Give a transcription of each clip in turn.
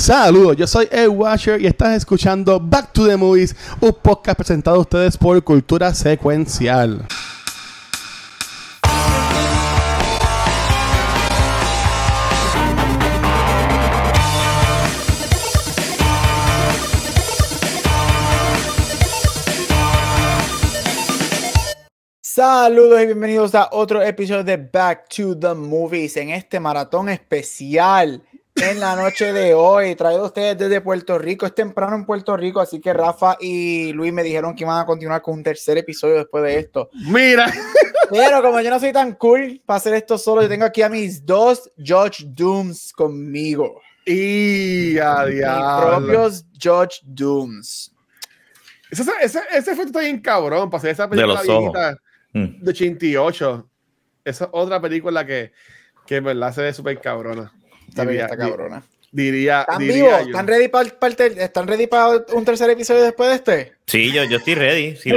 Saludos, yo soy Ed Washer y estás escuchando Back to the Movies, un podcast presentado a ustedes por Cultura Secuencial. Saludos y bienvenidos a otro episodio de Back to the Movies en este maratón especial en la noche de hoy, traído a ustedes desde Puerto Rico. Es temprano en Puerto Rico, así que Rafa y Luis me dijeron que iban a continuar con un tercer episodio después de esto. Mira, pero como yo no soy tan cool para hacer esto solo, yo tengo aquí a mis dos Judge Dooms conmigo. Y a Mis diablo. propios Judge Dooms. Ese fue bien cabrón para hacer esa película viejita de 88. Esa otra película que en verdad se ve súper cabrona. Está cabrona. ¿Están vivos? ¿Están ready para un tercer episodio después de este? Sí, yo estoy ready. Si yo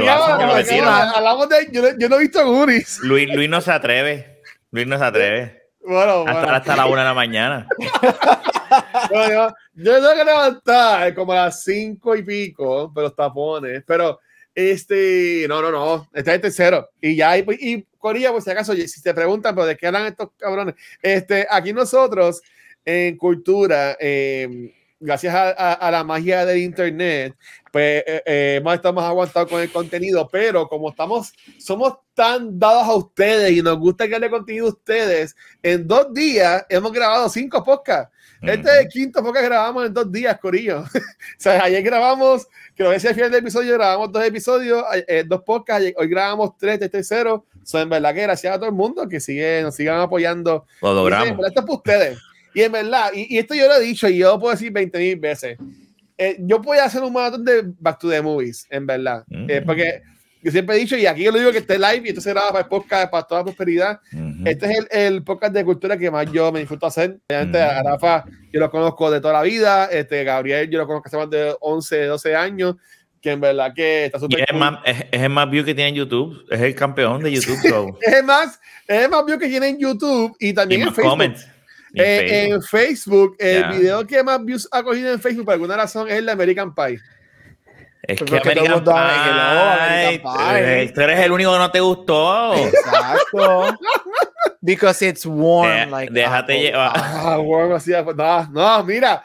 no he visto Goonies. Luis no se atreve. Bueno. Hasta la 1 de la mañana. Bueno, yo tengo que levantar como a las 5 y pico, pero los tapones. Pero no, está en tercero. Y Corilla, por si acaso, si te preguntan, pero ¿de qué hablan estos cabrones? Aquí nosotros en Cultura, gracias a la magia del internet, pues estamos aguantados con el contenido, pero como somos tan dados a ustedes y nos gusta que le contenido a ustedes, en 2 días hemos grabado 5 podcasts. Este es el quinto podcast que grabamos en 2 días, Corillo. O sea, ayer grabamos, creo que ese final del episodio grabamos 2 episodios, 2 podcasts, hoy grabamos 3 de tercero. En verdad que gracias a todo el mundo que nos sigan apoyando. Lo logramos. Esto es para ustedes. Y en verdad, y esto yo lo he dicho y yo lo puedo decir 20,000 veces. Yo puedo hacer un maratón de Back to the Movies, en verdad. Porque yo siempre he dicho, y aquí yo lo digo que esté live y esto se graba para el podcast, para toda la prosperidad. Este es el podcast de cultura que más yo me disfruto hacer. Obviamente, a Rafa yo lo conozco de toda la vida. Gabriel yo lo conozco hace más de 11, 12 años. Que en verdad que está súper cool. Es el más view que tiene en YouTube. Es el campeón de YouTube. So. es el más view que tiene en YouTube y también en Facebook. Comments. En Facebook, el video que más views ha cogido en Facebook por alguna razón es el de American Pie. Es que American Pie. Tú eres el único que no te gustó. Exacto. Because it's warm. Déjate llevar. Warm así. No, mira.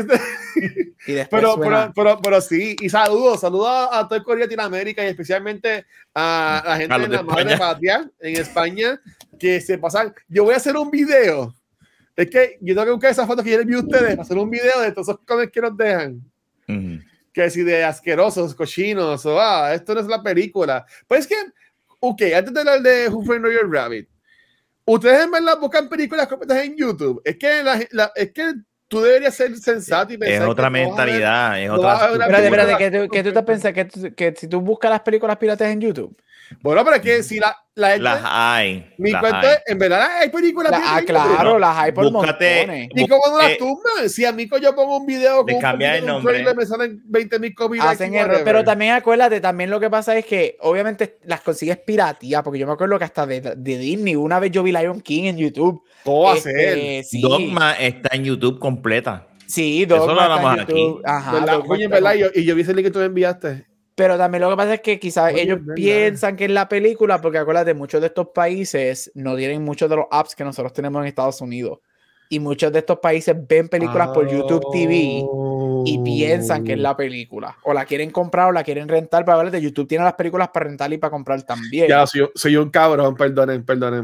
Pero sí. Y saludos a todo el Corea Latinoamérica y especialmente a la gente de la madre patria en España que se pasan. Yo voy a hacer un video. Es que yo tengo que buscar esas fotos que yo les vi a ustedes para hacer un video de todos esos comments que nos dejan. Que si de asquerosos, cochinos, o esto no es la película. Pues es que, antes de hablar de Who Framed Roger Rabbit, ustedes en verdad buscan películas completas en YouTube. Es que es que tú deberías ser sensato y pensar. Es otra mentalidad. Espérate, ¿qué tú te piensas? Que si tú buscas las películas piratas en YouTube. Bueno, pero es que si las hay. En verdad hay películas. Claro, las hay por montones. ¿Y cómo no las tumban? Si a mí yo pongo un video con cambiar el nombre, me salen 20,000 copias. Hacen error, pero también acuérdate, también lo que pasa es que obviamente las consigues piratía, porque yo me acuerdo que hasta de Disney, una vez yo vi Lion King en YouTube. ¿Cómo hacer? Sí. Dogma está en YouTube completa. Sí, Dogma está en YouTube. Ajá. Oye, ¿verdad? Y yo vi ese link que tú me enviaste. Pero también lo que pasa es que quizás ellos piensan que es la película, porque acuérdate, muchos de estos países no tienen muchos de los apps que nosotros tenemos en Estados Unidos. Y muchos de estos países ven películas por YouTube TV y piensan que es la película. O la quieren comprar o la quieren rentar. Pero acuérdate, YouTube tiene las películas para rentar y para comprar también. Ya, soy un cabrón, perdonen.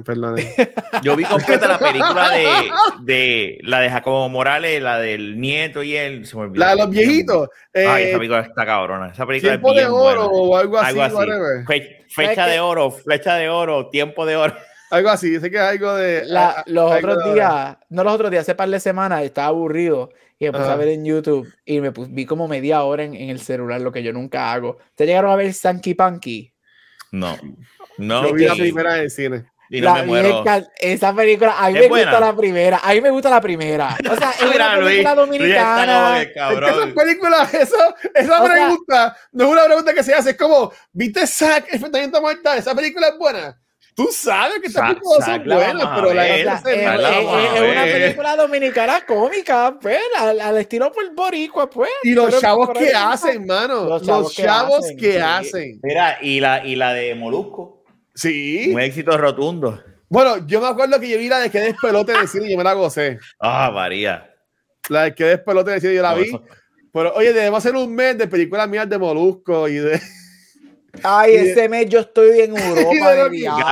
Yo vi completa la película de la de Jacobo Morales, la del nieto y él. Se me olvidó. La de los viejitos. Esa película está cabrona. Esa película Tiempo es bien de oro buena. o algo así. Flecha de oro, tiempo de oro. Algo así, sé que es algo de... los otros días, hace par de semanas, estaba aburrido y me puse a ver en YouTube y vi como media hora en el celular, lo que yo nunca hago. ¿Te llegaron a ver Sankey Punky? No. Yo vi la primera en el cine. Y no me muero. Esa película, a mí me gusta la primera. O sea, es una película dominicana. Esa película, esa pregunta no es una pregunta que se hace. Es como, ¿viste Zack, Enfrentamiento Mortal? Esa película es buena. Tú sabes que estas películas son buenas, pero la gente es una película dominicana cómica, pues, al estilo por boricua, pues. Y los chavos que hacen, mano. Los chavos que hacen. Mira, y la de Molusco. Sí. Un éxito rotundo. Bueno, yo me acuerdo que yo vi la de que despelote de cine y yo me la gocé. Ah, María. La de que despelote de cine yo la vi. Pero, oye, debemos hacer un mes de películas mías de Molusco y de... Ay, ese mes yo estoy en Europa de viaje.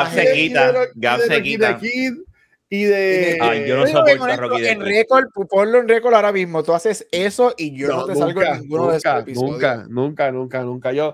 Gap se quita. Y de... Ay, yo no soporto a Rocky en récord, ponlo en récord ahora mismo. Tú haces eso y yo no te salgo en ninguno de esos episodios. Nunca. Yo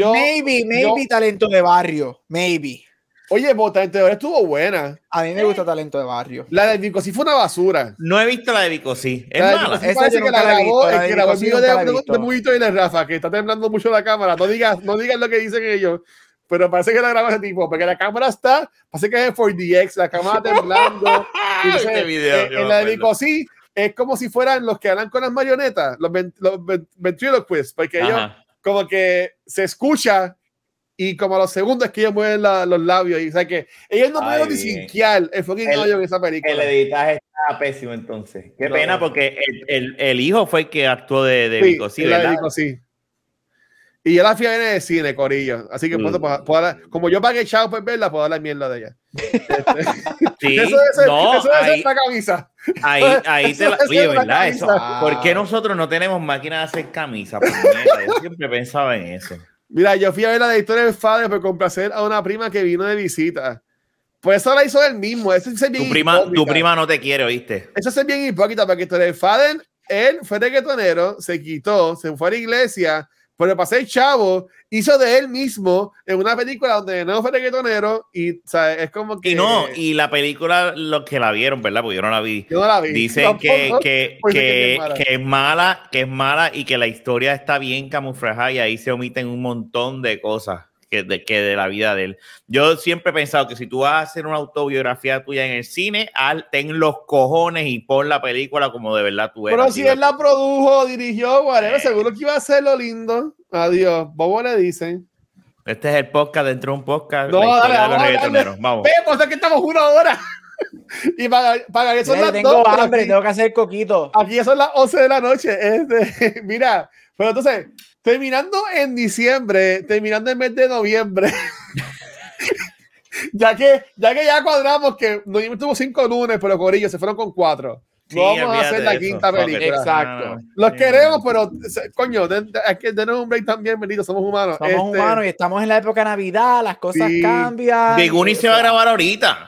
maybe talento de barrio. Maybe. Oye, Talento de Barrio estuvo buena. A mí me gusta Talento de Barrio. La de Vico sí fue una basura. No he visto la de Vico, sí. Es mala. Parece que la grabó el que grabó el video de Mujito y de Rafa, que está temblando mucho la cámara. No digas lo que dicen ellos. Pero parece que la grabó ese tipo, porque la cámara parece que es 4DX, la cámara temblando. Este video, en la de Vico sí, es como si fueran los que hablan con las marionetas, los ventriloquists, porque ellos como que se escucha y como a los segundos es que ellos mueven los labios y o sea que ellos no pueden distinguiar el fucking audio en esa película. El editaje está pésimo entonces. Qué pena porque el hijo fue el que actuó de Vico, sí, ¿verdad? Vico, sí. Y yo la fui a ver en el cine, corillo. Así que como yo pagué chavo por verla, puedo hablar mierda de ella. Sí, eso es la camisa. Ahí te la... Oye, ¿verdad? Eso. ¿Por qué nosotros no tenemos máquina de hacer camisas? Yo siempre pensaba en eso. Mira, yo fui a ver la de Historia del Fader por complacer a una prima que vino de visita. Pues eso la hizo él mismo. Tu prima no te quiere, ¿oíste? Eso es bien hipócrita porque Historia del Fader, él fue reggaetonero, se quitó, se fue a la iglesia, pero para ser chavo, hizo de él mismo en una película donde no fue reggaetonero y, ¿sabes? Es como que... Y la película, los que la vieron, ¿verdad? Porque yo no la vi. Dicen que es mala y que la historia está bien camuflada y ahí se omiten un montón de cosas de la vida de él. Yo siempre he pensado que si tú vas a hacer una autobiografía tuya en el cine, ten los cojones y pon la película como de verdad tú eres. Pero si él la produjo, dirigió, whatever, seguro que iba a ser lo lindo. Adiós. Bobo le dicen. Este es el podcast dentro de un podcast. No, dale, vamos. Vemos, es que estamos 1 hora. Y para eso tengo hambre, tengo que hacer coquito. Aquí ya son las 11 de la noche. Mira, pero entonces, terminando en diciembre, terminando el mes de noviembre, ya que ya cuadramos que noviembre tuvo 5 lunes, pero corillo se fueron con 4. Sí, no vamos a hacer la quinta película. Exacto. Los queremos, pero coño, hay que tener un break también, bendito, somos humanos. Somos humanos y estamos en la época de Navidad, las cosas cambian. The Goonies se va a grabar ahorita.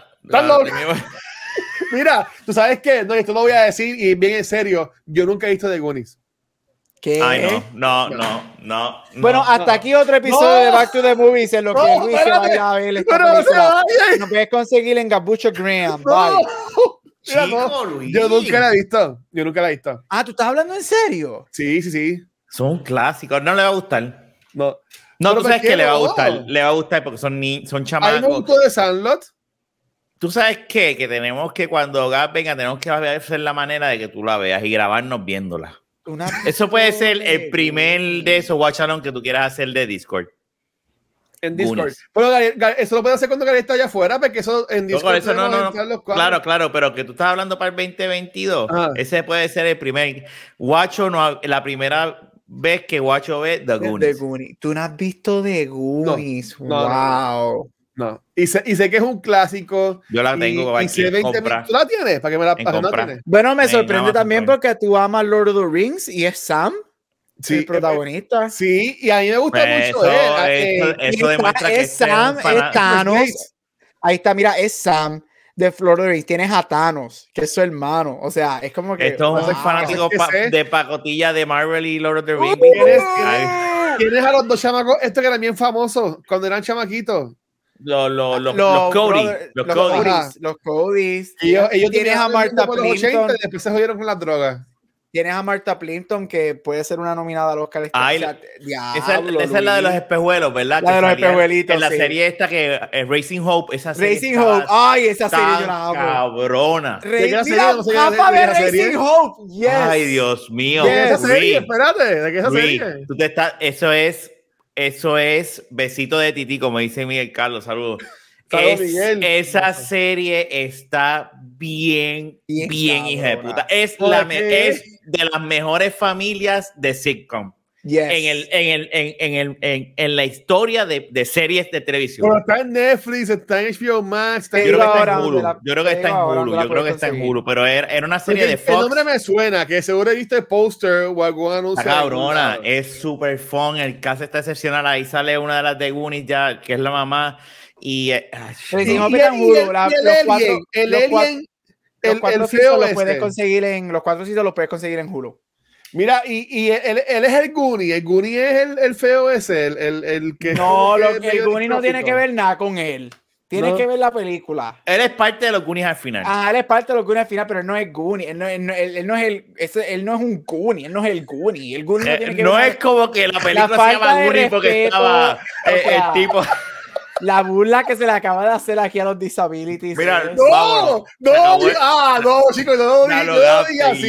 Mira, tú sabes qué, no, esto lo voy a decir y bien en serio, yo nunca he visto The Goonies. ¿Qué? Ay, no. Bueno, hasta aquí otro episodio de Back to the Movies en lo que Luis se vaya a ver esta película. Nos puedes conseguir en Gabucho Graham. Bye. Chico, Luis. Yo nunca la he visto. Ah, ¿tú estás hablando en serio? Sí. Son clásicos. No le va a gustar. No, tú sabes que le va a gustar. Le va a gustar porque son chamacos. A mí me gustó de Sandlot. Tú sabes qué? Que tenemos que cuando Gab venga, tenemos que hacer la manera de que tú la veas y grabarnos viéndola. Eso puede ser el primer de esos watch along que tú quieras hacer de Discord. En Discord. Pero eso lo puedes hacer cuando Gary está allá afuera, porque eso en Discord. No. Claro, pero que tú estás hablando para el 2022. Ese puede ser el primer. Guacho, la primera vez que Guacho ve The Goonies. Tú no has visto The Goonies. Wow. No. Y sé que es un clásico. Yo la tengo. Y sé 20 mil. ¿Tú la tienes? Para que me la pases. Bueno, me sorprende también porque tú amas Lord of the Rings y es Sam. Sí, el protagonista. Sí, y a mí me gusta mucho eso demuestra que es Sam, es Thanos. Ahí está, mira, es Sam de Lord of the Rings. Tienes a Thanos, que es su hermano. O sea, es como que... Esto es un fanático de pacotilla de Marvel y Lord of the Rings. ¿Tienes a los dos chamacos? Estos que eran bien famosos cuando eran chamaquitos. Los Codys. Ellos tienes a Martha Plimpton. Después se jodieron con las drogas. Tienes a Martha Plimpton, que puede ser una nominada al Oscar. Esa es la de los espejuelos, ¿verdad? La de los espejuelitos. En la serie esta que es Racing Hope. Esa serie Racing Hope. Ay, esa serie yo la amo. Cabrona. Racing Hope. Yes. Ay, Dios mío. Esa serie, espérate. ¿De qué esa serie? Eso es besito de tití, como dice Miguel Carlos. Saludos. Esa serie está bien hija de puta. Es de las mejores familias de sitcom. Yes. En la historia de series de televisión. Pero está en Netflix, está en HBO Max. Yo creo que está en Hulu. Pero era una serie de Fox. El nombre me suena, que seguro he visto el póster o algún anuncio. La cabrona, es super fun. El cast está excepcional. Ahí sale una de las de Goonies ya, que es la mamá. Y el feo los puedes conseguir en los 4 sitios, los puedes conseguir en Hulu. Mira, y él es el Goonie. El Goonie es el feo ese, el que... No, el Goonie no tiene que ver nada con él. Tienes que ver la película. Él es parte de los Goonies al final. Él es parte de los Goonies al final, pero él no es Goonie. Él no es un Goonie. Él no es el Goonie. El Goonie no tiene que ver. No es como que la película se llama Goonie porque estaba el tipo... La burla que se le acaba de hacer aquí a los disabilities. Mira, no, chicos, no lo digas así.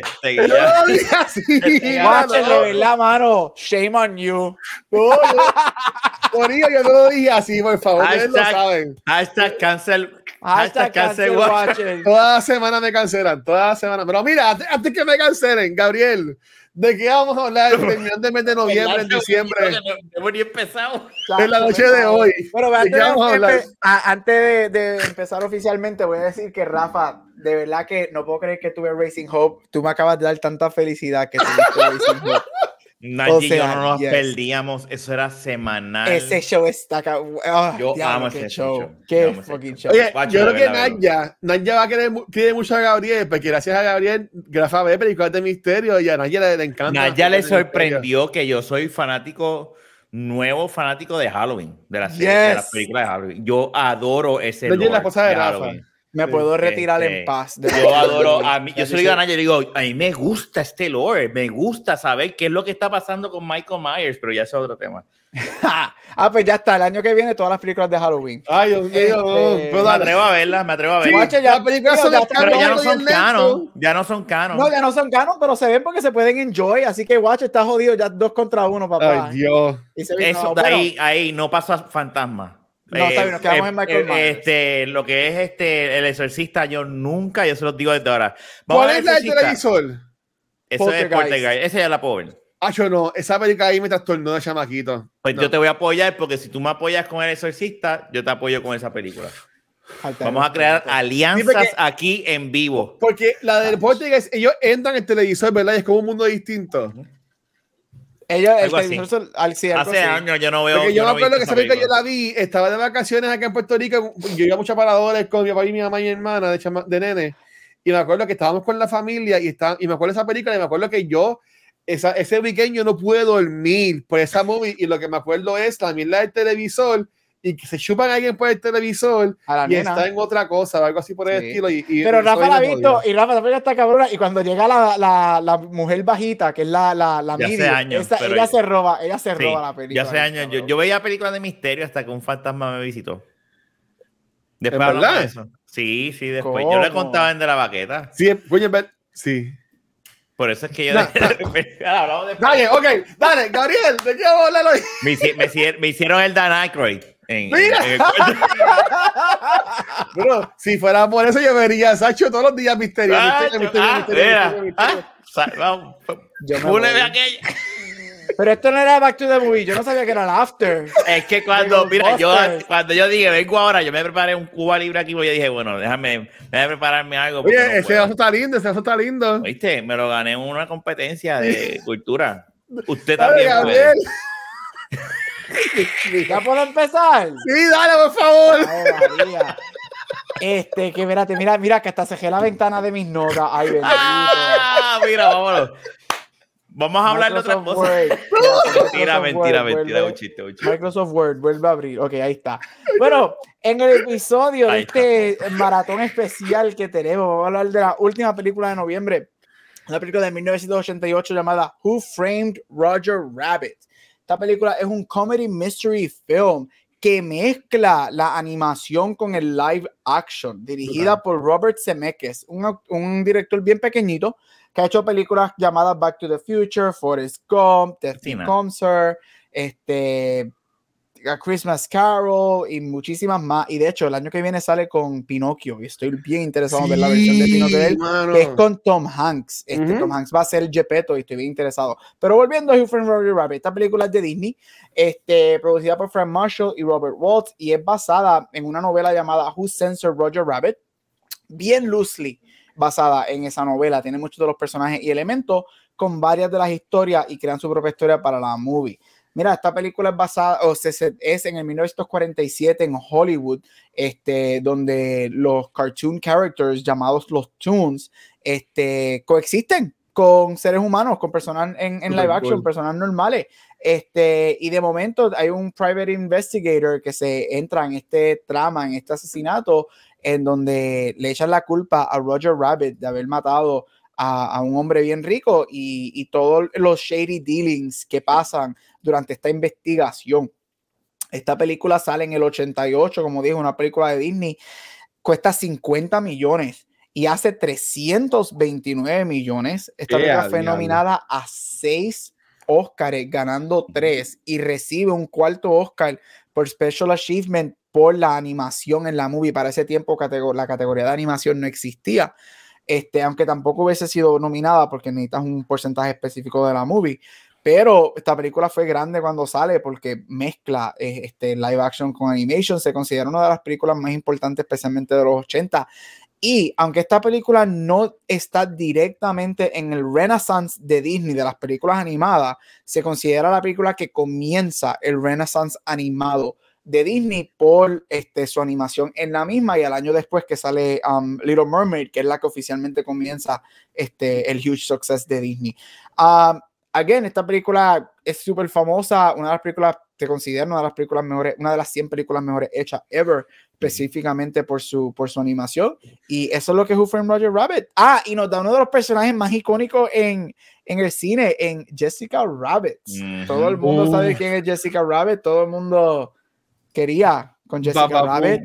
Watcher, de verdad, mano. Shame on you. Por ello, yo no lo dije así, por favor. Ustedes lo saben. Cancel Watcher. Toda la semana me cancelan, toda la semana. Pero mira, antes que me cancelen, Gabriel, ¿de qué vamos a hablar terminando el mes de noviembre, en diciembre? Hemos ni empezado. En la noche de hoy. Pero antes de empezar oficialmente, voy a decir que Rafa, de verdad que no puedo creer que tuve Racing Hope. Tú me acabas de dar tanta felicidad que tuviste Racing Hope. Nadie y yo no nos perdíamos, eso era semanal. Ese show está yo amo ese show. Qué fucking show. Oye, yo creo que Naya va a querer mucho a Gabriel, porque gracias a Gabriel, Rafa ve películas de misterio y a Naya le encanta. Naya le sorprendió que yo soy nuevo fanático de Halloween, de la serie, de las películas de Halloween. Yo adoro ese lore la cosa de Halloween. Me puedo retirar en paz. Yo adoro, yo soy ganar, yo digo, a mí me gusta este lore, me gusta saber qué es lo que está pasando con Michael Myers, pero ya es otro tema. Pues ya está, el año que viene todas las películas de Halloween. Ay, Dios mío, me atrevo a verlas, Sí, las películas son pero ya no son canon, ya no son canon. No, ya no son canon, pero se ven porque se pueden enjoy, así que Watch está jodido ya 2 contra 1, papá. Ay, Dios. Eso de ahí no pasa fantasma. No, está bien, nos quedamos en Michael Myers. Lo que es El Exorcista, yo se los digo desde ahora. ¿Cuál es la del televisor? Eso es Poltergeist. Esa ya la puedo ver. Yo no, esa película ahí me trastornó de chamaquito. Pues yo te voy a apoyar porque si tú me apoyas con El Exorcista, yo te apoyo con esa película. Vamos a crear alianzas aquí en vivo. Porque la del Poltergeist, ellos entran en el televisor, ¿verdad? Y es como un mundo distinto. Hace años yo no veo. Porque yo me acuerdo que esa película yo la vi, estaba de vacaciones acá en Puerto Rico. Yo iba a muchos paradores con mi papá y mi mamá y mi hermana de nene. Y me acuerdo que estábamos con la familia y me acuerdo de esa película. Y me acuerdo que ese weekend yo no pude dormir por esa movie. Y lo que me acuerdo es también la del televisor. Y que se chupan a alguien por el televisor y está en otra cosa, algo así por el estilo. Pero Rafa la ha visto y Rafa también está cabrona. Y cuando llega la mujer bajita, que es la media, ella se roba la película. Ya hace años. Yo veía películas de misterio hasta que un fantasma me visitó. Después hablamos de eso. Sí, después. ¿Cómo? Yo le contaba en De la Baqueta. Sí, sí. Por eso es que yo... Dale, Gabriel, ¿de qué vamos a hablar hoy? Me hicieron el Dan Aykroyd. Mira. Bro, si fuera por eso yo vería Sacho todos los días misterio. Pero esto no era Back to the Movie, yo no sabía que era el After. Es que cuando yo dije, vengo ahora, yo me preparé un Cuba Libre aquí, y yo dije, bueno, déjame prepararme algo. Oye, ese vaso está lindo, ¿Viste? Me lo gané en una competencia de cultura. Usted también puede. ¿Ya puedo empezar? Sí, dale, por favor. María. Que espérate, mira, que hasta cejé la ventana de mis notas. Ay, bendito. Mira, vámonos. Vamos a hablar de otra cosa. Mentira, un chiste. Microsoft Word, vuelve a abrir. Ok, ahí está. Bueno, en el episodio de este maratón especial que tenemos, vamos a hablar de la última película de noviembre. Una película de 1988 llamada Who Framed Roger Rabbit. Esta película es un comedy mystery film que mezcla la animación con el live action, dirigida por Robert Zemeckis, un director bien pequeñito que ha hecho películas llamadas Back to the Future, Forrest Gump, Death Becomes Her, A Christmas Carol y muchísimas más. Y de hecho, el año que viene sale con Pinocchio y estoy bien interesado en ver la versión de Pinocchio de él, que es con Tom Hanks. Tom Hanks va a ser el Gepetto y estoy bien interesado. Pero volviendo a Who Framed Roger Rabbit, esta película es de Disney, producida por Frank Marshall y Robert Waltz y es basada en una novela llamada Who Censored Roger Rabbit, bien loosely basada en esa novela. Tiene muchos de los personajes y elementos con varias de las historias y crean su propia historia para la movie. Mira, esta película es basada, es en el 1947 en Hollywood, donde los cartoon characters llamados los Toons, coexisten con seres humanos, con personas en live action, personas normales. Y de momento hay un private investigator que se entra en este trama, en este asesinato, en donde le echan la culpa a Roger Rabbit de haber matado a un hombre bien rico y todos los shady dealings que pasan durante esta investigación. Esta película sale en el 88, como dije, una película de Disney, cuesta 50 millones y hace 329 millones. Esta película fue nominada a 6 Oscars, ganando 3 y recibe un cuarto Oscar por Special Achievement por la animación en la movie. Para ese tiempo la categoría de animación no existía. Aunque tampoco hubiese sido nominada porque necesitas un porcentaje específico de la movie, pero esta película fue grande cuando sale porque mezcla live action con animation. Se considera una de las películas más importantes, especialmente de los 80. Y aunque esta película no está directamente en el Renaissance de Disney, de las películas animadas, se considera la película que comienza el Renaissance animado de Disney por su animación en la misma, y al año después que sale Little Mermaid, que es la que oficialmente comienza el huge success de Disney. Again, esta película es súper famosa, una de las películas, te considero una de las películas mejores, una de las 100 películas mejores hechas ever, específicamente por su animación, y eso es lo que es Who Framed Roger Rabbit. Y nos da uno de los personajes más icónicos en el cine, en Jessica Rabbit. Todo el mundo sabe quién es Jessica Rabbit, todo el mundo quería con Jessica Rabbit,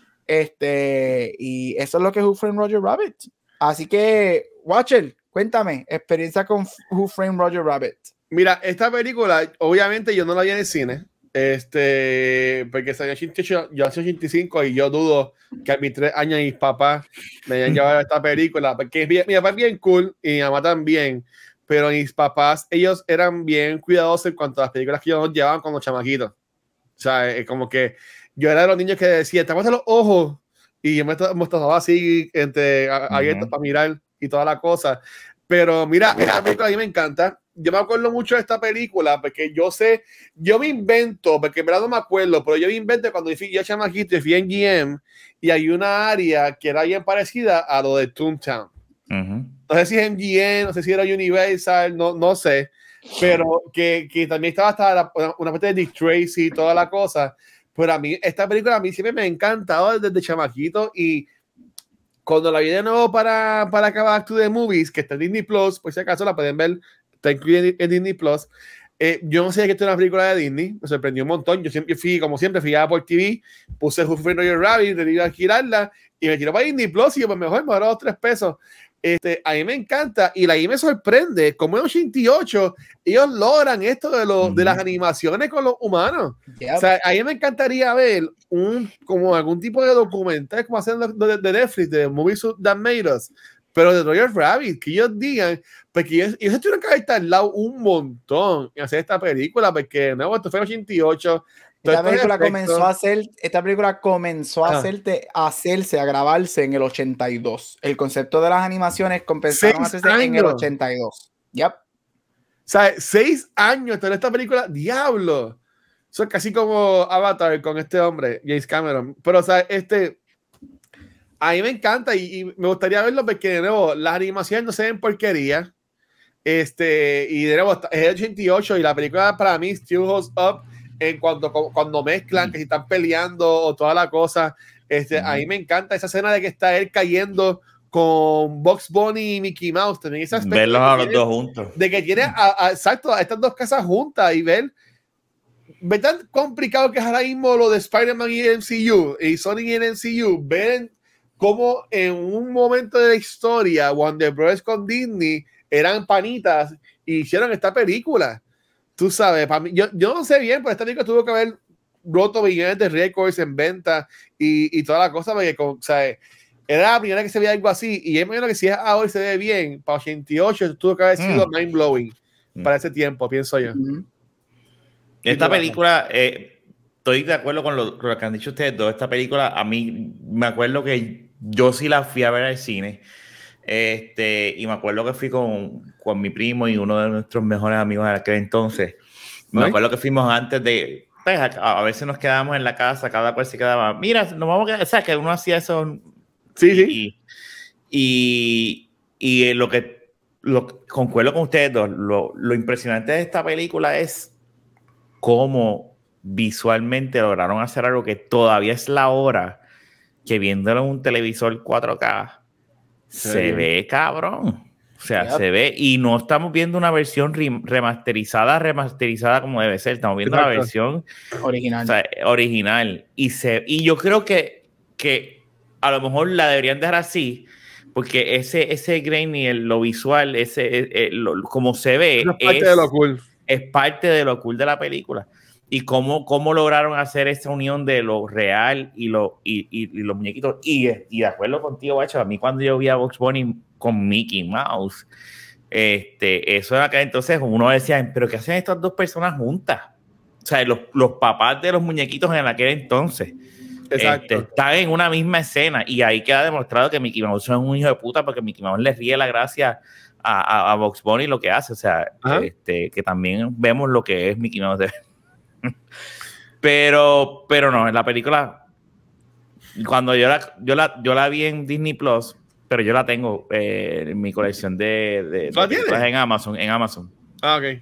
y eso es lo que es Who Framed Roger Rabbit. Así que, Watcher, cuéntame, experiencia con Who Framed Roger Rabbit. Mira, esta película, obviamente yo no la vi en el cine, porque salió en 88, yo hace 85 y yo dudo que a mis 3 años mis papás me hayan llevado a esta película, porque mi papá es bien cool y mi mamá también, pero mis papás, ellos eran bien cuidadosos en cuanto a las películas que ellos nos llevaban cuando chamaquitos. O sea, como que yo era de los niños que decía, te vas a los ojos, y yo me estaba así abierto para mirar y toda la cosa. Pero mira, esta película a mí me encanta. Yo me acuerdo mucho de esta película porque yo me invento, porque en verdad no me acuerdo, pero yo me invento cuando yo chamaquito y fui en GM y hay una área que era bien parecida a lo de Toontown. No sé si es MGM, no sé si era Universal, no sé, pero que también estaba hasta una parte de Dick Tracy y toda la cosa. Pero a mí, esta película a mí siempre me ha encantado desde chamaquito, y cuando la vi de nuevo para acabar to the Movies, que está en Disney Plus, por si acaso la pueden ver, está incluida en Disney Plus. Yo no sabía que esto era una película de Disney, me sorprendió un montón. Yo siempre fui a por TV, puse Who Framed Roger Rabbit, decidí alquilarla y me tiró para Disney Plus y yo, pues mejor me ahorró 3 pesos. A mí me encanta, y ahí me sorprende como en 88 ellos logran esto de las animaciones con los humanos. O sea, a mí me encantaría ver como algún tipo de documental como hacen de Netflix, de Movies That Made Us, pero de Roger Rabbit, que ellos digan, porque ellos tuvieron que haber tardado un montón en hacer esta película, porque no, esto fue en 88. Esta película comenzó a hacerse, a grabarse en el 82. El concepto de las animaciones comenzaron a hacerse en el 82. Yep. O sea, 6 años en esta película, diablo. Eso es casi como Avatar con este hombre, James Cameron. Pero, o sea, a mí me encanta y me gustaría verlo porque, de nuevo, las animaciones no se ven porquería. Y de nuevo, es el 88 y la película para mí still holds up en cuando mezclan, que si están peleando o toda la cosa. A mí me encanta esa escena de que está él cayendo con Bugs Bunny y Mickey Mouse. También ese aspecto verlos a los dos juntos. De que tiene exacto, a estas dos casas juntas y ver tan complicado que es ahora mismo lo de Spider-Man y el MCU y Sonic y el MCU. Ven cómo en un momento de la historia Warner Bros. Con Disney eran panitas y hicieron esta película. Tú sabes, para mí, yo no sé bien, pero esta película tuvo que haber roto millones de récords en venta y toda la cosa, porque o sea, era la primera que se veía algo así, y yo imagino que si es ahora y se ve bien, para 88 tuvo que haber sido mind blowing para ese tiempo, pienso yo. Esta película, estoy de acuerdo con lo que han dicho ustedes dos. Esta película, a mí me acuerdo que yo sí la fui a ver al cine. Y me acuerdo que fui con mi primo y uno de nuestros mejores amigos de aquel entonces. Me acuerdo que fuimos antes de... Pues, a veces nos quedábamos en la casa, cada cual se quedaba. Mira, nos vamos a quedar... O sea, que uno hacía eso. Sí. Y concuerdo con ustedes dos. Lo impresionante de esta película es cómo visualmente lograron hacer algo que todavía es la hora que viéndolo en un televisor 4K se ve cabrón. O sea, se ve, y no estamos viendo una versión remasterizada como debe ser. Estamos viendo la versión original. O sea, original. Y yo creo que a lo mejor la deberían dejar así, porque ese grain y lo visual, como se ve, es parte de lo cool de la película. Y cómo lograron hacer esa unión de lo real y los muñequitos. Y de acuerdo contigo, Bacho, a mí cuando yo vi a Bugs Bunny con Mickey Mouse, eso era que entonces uno decía, pero ¿qué hacen estas dos personas juntas? O sea, los papás de los muñequitos en aquel entonces. Exacto. Están en una misma escena, y ahí queda demostrado que Mickey Mouse es un hijo de puta, porque Mickey Mouse le ríe la gracia a Bugs Bunny lo que hace. O sea, que también vemos lo que es Mickey Mouse. Pero no, en la película, cuando yo la vi en Disney Plus, pero yo la tengo en mi colección de películas en Amazon. Ah, ok.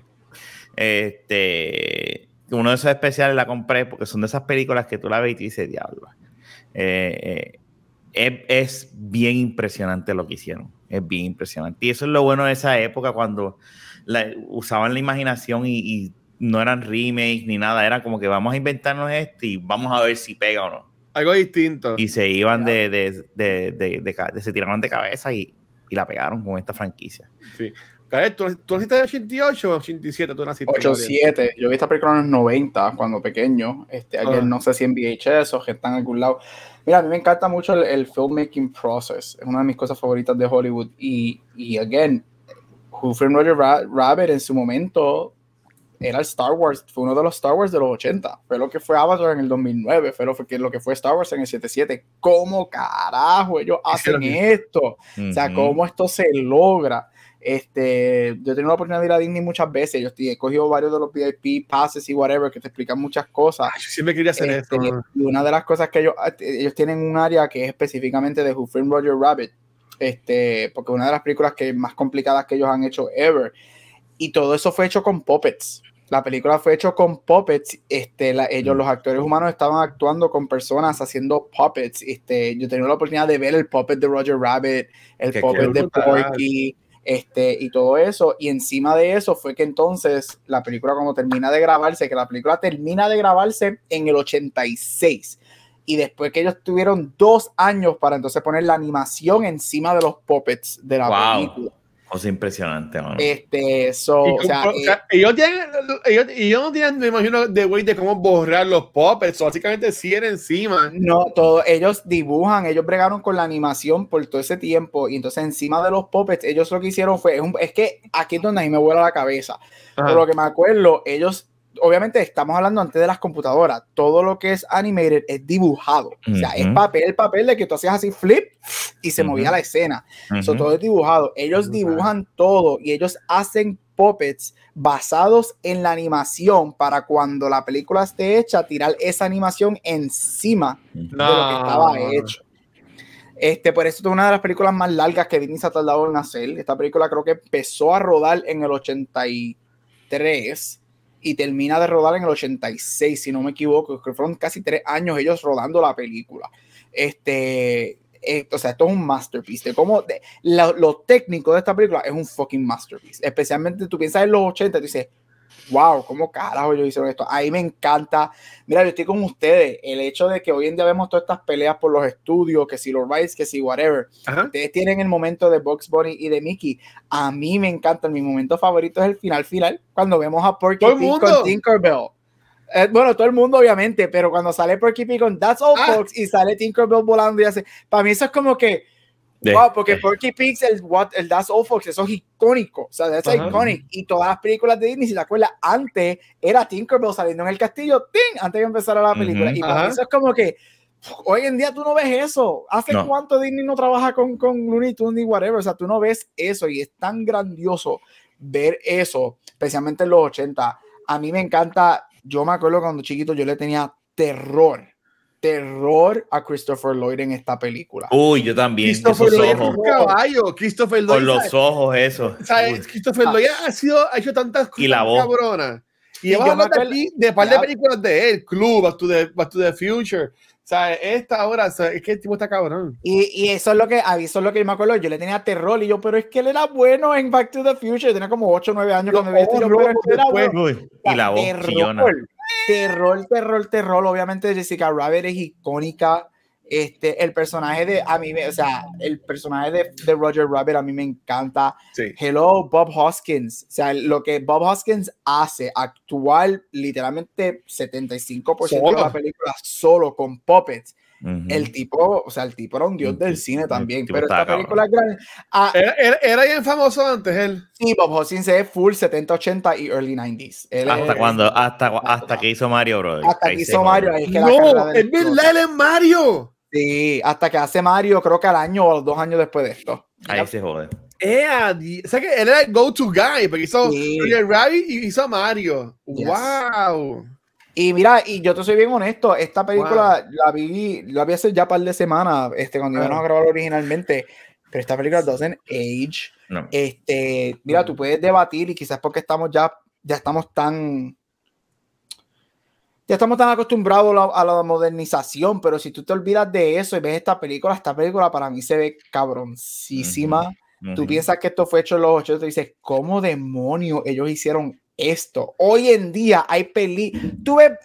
Uno de esos especiales la compré porque son de esas películas que tú la ves y te dices, diablo. Es bien impresionante lo que hicieron. Es bien impresionante. Y eso es lo bueno de esa época, cuando usaban la imaginación y no eran remakes ni nada. Era como que vamos a inventarnos y vamos a ver si pega o no. Algo distinto. Y se iban se tiraron de cabeza y la pegaron con esta franquicia. Sí. ¿Tú naciste de 88 o 87? ¿Tú naciste? 87. Yo vi esta película en los 90 cuando pequeño. Alguien, no sé si en VHS o que está en algún lado. Mira, a mí me encanta mucho el filmmaking process. Es una de mis cosas favoritas de Hollywood. Y again, Who Framed Roger Rabbit en su momento era el Star Wars. Fue uno de los Star Wars de los 80. Fue lo que fue Avatar en el 2009. Fue lo que fue Star Wars en el 77. ¿Cómo carajo ellos hacen esto? O sea, ¿cómo esto se logra? Yo he tenido la oportunidad de ir a Disney muchas veces. Yo he cogido varios de los VIP passes y whatever que te explican muchas cosas. Yo siempre quería hacer esto. Y una de las cosas que ellos tienen un área que es específicamente de Who Framed Roger Rabbit, porque una de las películas más complicadas que ellos han hecho ever, y todo eso fue hecho con puppets. La película fue hecho con puppets. Los actores humanos estaban actuando con personas haciendo puppets. Yo he tenido la oportunidad de ver el puppet de Roger Rabbit, el puppet de Porky, y todo eso. Y encima de eso fue que entonces la película, cuando termina de grabarse, que la película termina de grabarse en el 86. Y después que ellos tuvieron 2 años para entonces poner la animación encima de los puppets de la película. Cosa impresionante, mano. Ellos no tienen, me imagino, de cómo borrar los puppets. Básicamente sí era encima. No, ellos dibujan, ellos bregaron con la animación por todo ese tiempo, y entonces encima de los puppets, ellos lo que hicieron fue, es que aquí es donde a mí me vuela la cabeza. Por lo que me acuerdo, ellos, obviamente estamos hablando antes de las computadoras, todo lo que es animated es dibujado. O sea, es papel de que tú hacías así flip y se movía la escena. Todo es dibujado. Ellos dibujan todo y ellos hacen puppets basados en la animación para cuando la película esté hecha, tirar esa animación encima de lo que estaba hecho. Por eso es una de las películas más largas que Disney se ha tardado en hacer. Esta película creo que empezó a rodar en el 83 y termina de rodar en el 86, si no me equivoco, que fueron casi 3 años ellos rodando la película. O sea, esto es un masterpiece. Lo técnico de esta película es un fucking masterpiece. Especialmente tú piensas en los 80, tú dices, wow, ¿cómo carajo ellos hicieron esto? A mí me encanta. Mira, yo estoy con ustedes. El hecho de que hoy en día vemos todas estas peleas por los estudios, que si los rights, que si whatever. Ustedes tienen el momento de Bugs Bunny y de Mickey. A mí me encanta. Mi momento favorito es el final, cuando vemos a Porky Pig con Tinkerbell. Bueno, todo el mundo obviamente, pero cuando sale Porky Pig con That's All Folks y sale Tinkerbell volando y hace, para mí eso es como que wow, porque Porky Pig, el That's All Folks, eso es icónico, o sea, that's iconic, y todas las películas de Disney, si te acuerdas, antes era Tinkerbell saliendo en el castillo, ¡ting! Antes de empezar la película, y para mí eso es como que hoy en día tú no ves eso. ¿Hace cuánto Disney no trabaja con Looney Tunes ni whatever? O sea, tú no ves eso y es tan grandioso ver eso, especialmente en los 80. A mí me encanta, yo me acuerdo cuando chiquito yo le tenía terror a Christopher Lloyd en esta película. Uy, yo también. Christopher Lloyd es un caballo. Christopher Lloyd. Con los ojos, eso. ¿Sabes? Christopher Lloyd ha hecho tantas cosas cabronas. Y hemos hablado aquí de un par de películas de él, Club, Back to the Future. O sea, esta hora, o sea, es que el tipo está cabrón. Y eso es lo que yo me acuerdo. Yo le tenía terror y yo, pero es que él era bueno en Back to the Future. Yo tenía como 8 o 9 años cuando me vi esto. Y la voz chillona. Terror. Obviamente Jessica Rabbit es icónica. El personaje de Roger Rabbit a mí me encanta. Sí. Hello, Bob Hoskins. O sea, lo que Bob Hoskins hace, actuar literalmente 75% de la película solo con puppets. El tipo era un dios del cine también, pero esta película es grande. Era bien famoso antes él. Sí, Bob Hoskins es full 70, 80 y early 90s. Hasta que hizo Mario Bros. Hasta que hizo Mario. Es verdad, él es Mario. Sí, hasta que hace Mario, creo que al año o 2 años después de esto. Ahí se jode. O sea que él era el go-to guy, porque hizo Rabbit y hizo Mario. Yes. ¡Wow! Y mira, y yo te soy bien honesto, esta película la vi hace ya un par de semanas, cuando íbamos a grabar originalmente, pero esta película doesn't age. No. Mira, tú puedes debatir y quizás porque ya estamos tan acostumbrados a la modernización, pero si tú te olvidas de eso y ves esta película para mí se ve cabroncísima. Tú piensas que esto fue hecho en los 80, tú dices, ¿cómo demonios ellos hicieron esto? Hoy en día hay tú ves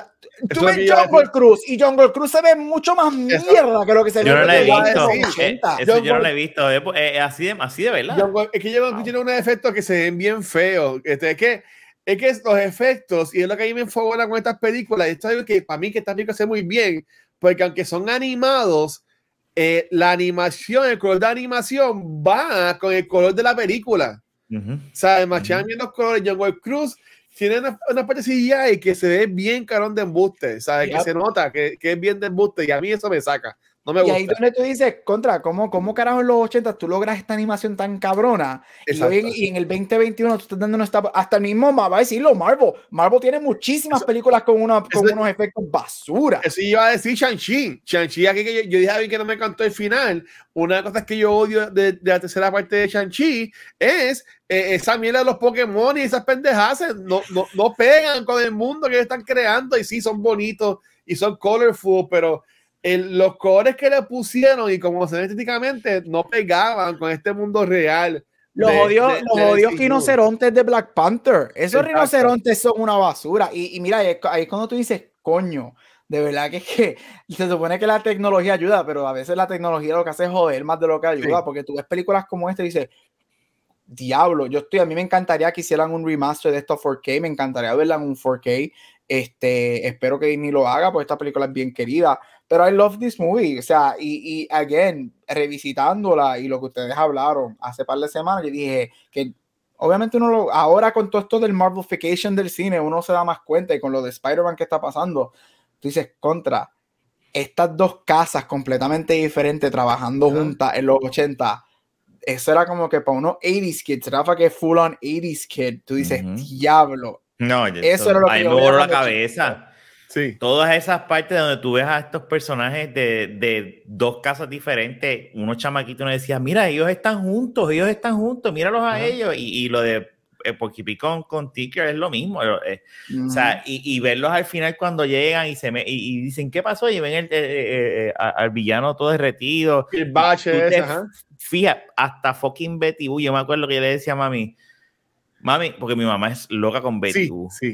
Jungle Cruise y Jungle Cruise se ve mucho más mierda que lo que se ve. Yo no la he visto. Eso yo no la he visto. Así de verdad. Es que Jungle Cruise tiene unos efectos que se ven bien feos. Es que los efectos, y es lo que a mí me enfogona con estas películas, y esto es algo que para mí que esta película se ve muy bien, porque aunque son animados, la animación, el color de animación va con el color de la película. ¿Sabes? Machan bien los colores. Jungle Cruise tiene una parte CGI que se ve bien carón de embuste, ¿sabes? Que se nota que es bien de embuste, y a mí eso me saca. No me gusta. Y ahí donde tú dices, ¿cómo carajo en los 80 tú logras esta animación tan cabrona? Y en el 2021 tú estás dando hasta el mismo va a decirlo, Marvel tiene muchísimas películas con unos efectos basura. Eso iba a decir Shang-Chi, aquí que yo dije a mí que no me encantó el final. Una de las cosas que yo odio de la tercera parte de Shang-Chi es esa mierda de los Pokémon y esas pendejas no pegan con el mundo que ellos están creando, y sí son bonitos y son colorful, pero los colores que le pusieron y como se ve estéticamente no pegaban con este mundo real. Los odios rinocerontes de Black Panther. Esos rinocerontes son una basura. Y mira, ahí es cuando tú dices, coño, de verdad que es que se supone que la tecnología ayuda, pero a veces la tecnología lo que hace es joder más de lo que ayuda, porque tú ves películas como esta y dices, diablo, a mí me encantaría que hicieran un remaster de esto 4K, me encantaría verla en un 4K. Espero que Disney lo haga, porque esta película es bien querida, pero I love this movie, o sea, y again, revisitándola y lo que ustedes hablaron hace par de semanas, yo dije que obviamente ahora con todo esto del Marvelification del cine, uno se da más cuenta, y con lo de Spider-Man que está pasando, tú dices, contra, estas dos casas completamente diferentes trabajando juntas en los 80, eso era como que para unos 80s kids, Rafa, que full on 80s kid, tú dices, diablo. No, eso era lo que ahí me voló la cabeza. Sí. Todas esas partes donde tú ves a estos personajes de dos casas diferentes, unos chamaquitos nos decían, mira, ellos están juntos, míralos a ellos, y lo de Porky Pig con Tinker es lo mismo, o sea, y verlos al final cuando llegan y dicen, ¿qué pasó? Y ven al villano todo derretido. El bache ese, fíjate, hasta fucking Betty Boo, yo me acuerdo que yo le decía a mami, porque mi mamá es loca con Betty Boo. Sí.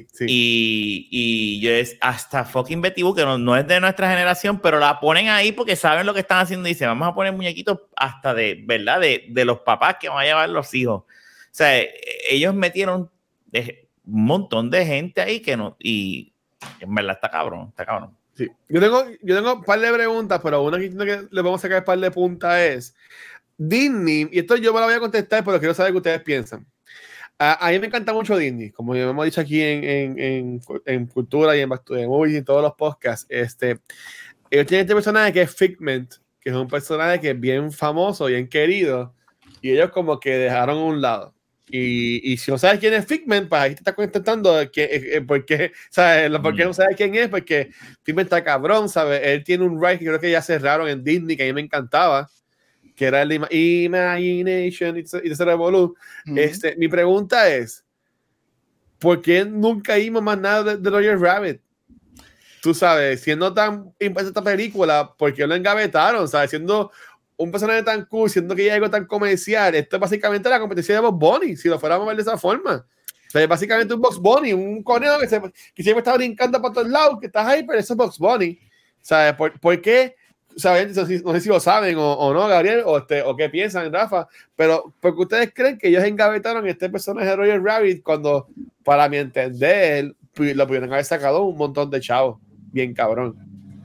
Y yo hasta fucking Betty Boo, que no es de nuestra generación, pero la ponen ahí porque saben lo que están haciendo. Y dicen, vamos a poner muñequitos hasta de los papás que van a llevar los hijos. O sea, ellos metieron un montón de gente ahí que no. Y En verdad está cabrón, está cabrón. Sí. Yo tengo un par de preguntas, pero una que le vamos a sacar un par de puntas es Disney, y esto yo me lo voy a contestar, pero quiero saber qué ustedes piensan. A mí me encanta mucho Disney, como ya hemos dicho aquí en Cultura y en Back to the Movies y en todos los podcasts. Ellos tienen este personaje que es Figment, que es un personaje que es bien famoso, bien querido, y ellos como que dejaron a un lado. Y si no sabes quién es Figment, pues ahí te está contestando por qué, ¿sabes? ¿Por qué no sabes quién es? Porque Figment está cabrón, ¿sabes? Él tiene un ride que creo que ya cerraron en Disney, que a mí me encantaba, que era el Imagination y ese revolú. Mi pregunta es, ¿por qué nunca vimos más nada de Roger Rabbit? Tú sabes, siendo tan importante esta película, ¿por qué lo engavetaron? ¿Sabes? Siendo un personaje tan cool, siendo que ya algo tan comercial, esto es básicamente la competencia de Bugs Bunny, si lo fuéramos a ver de esa forma. O sea, es básicamente un Bugs Bunny, un conejo que siempre está brincando para todos lados, que está ahí, pero eso es Bugs Bunny. ¿Sabes? ¿Por qué? ¿Saben? No sé si lo saben o no, Gabriel, o qué piensan, Rafa, pero porque ustedes creen que ellos engavetaron este personaje de Roger Rabbit cuando, para mi entender, lo pudieron haber sacado un montón de chavos. Bien cabrón.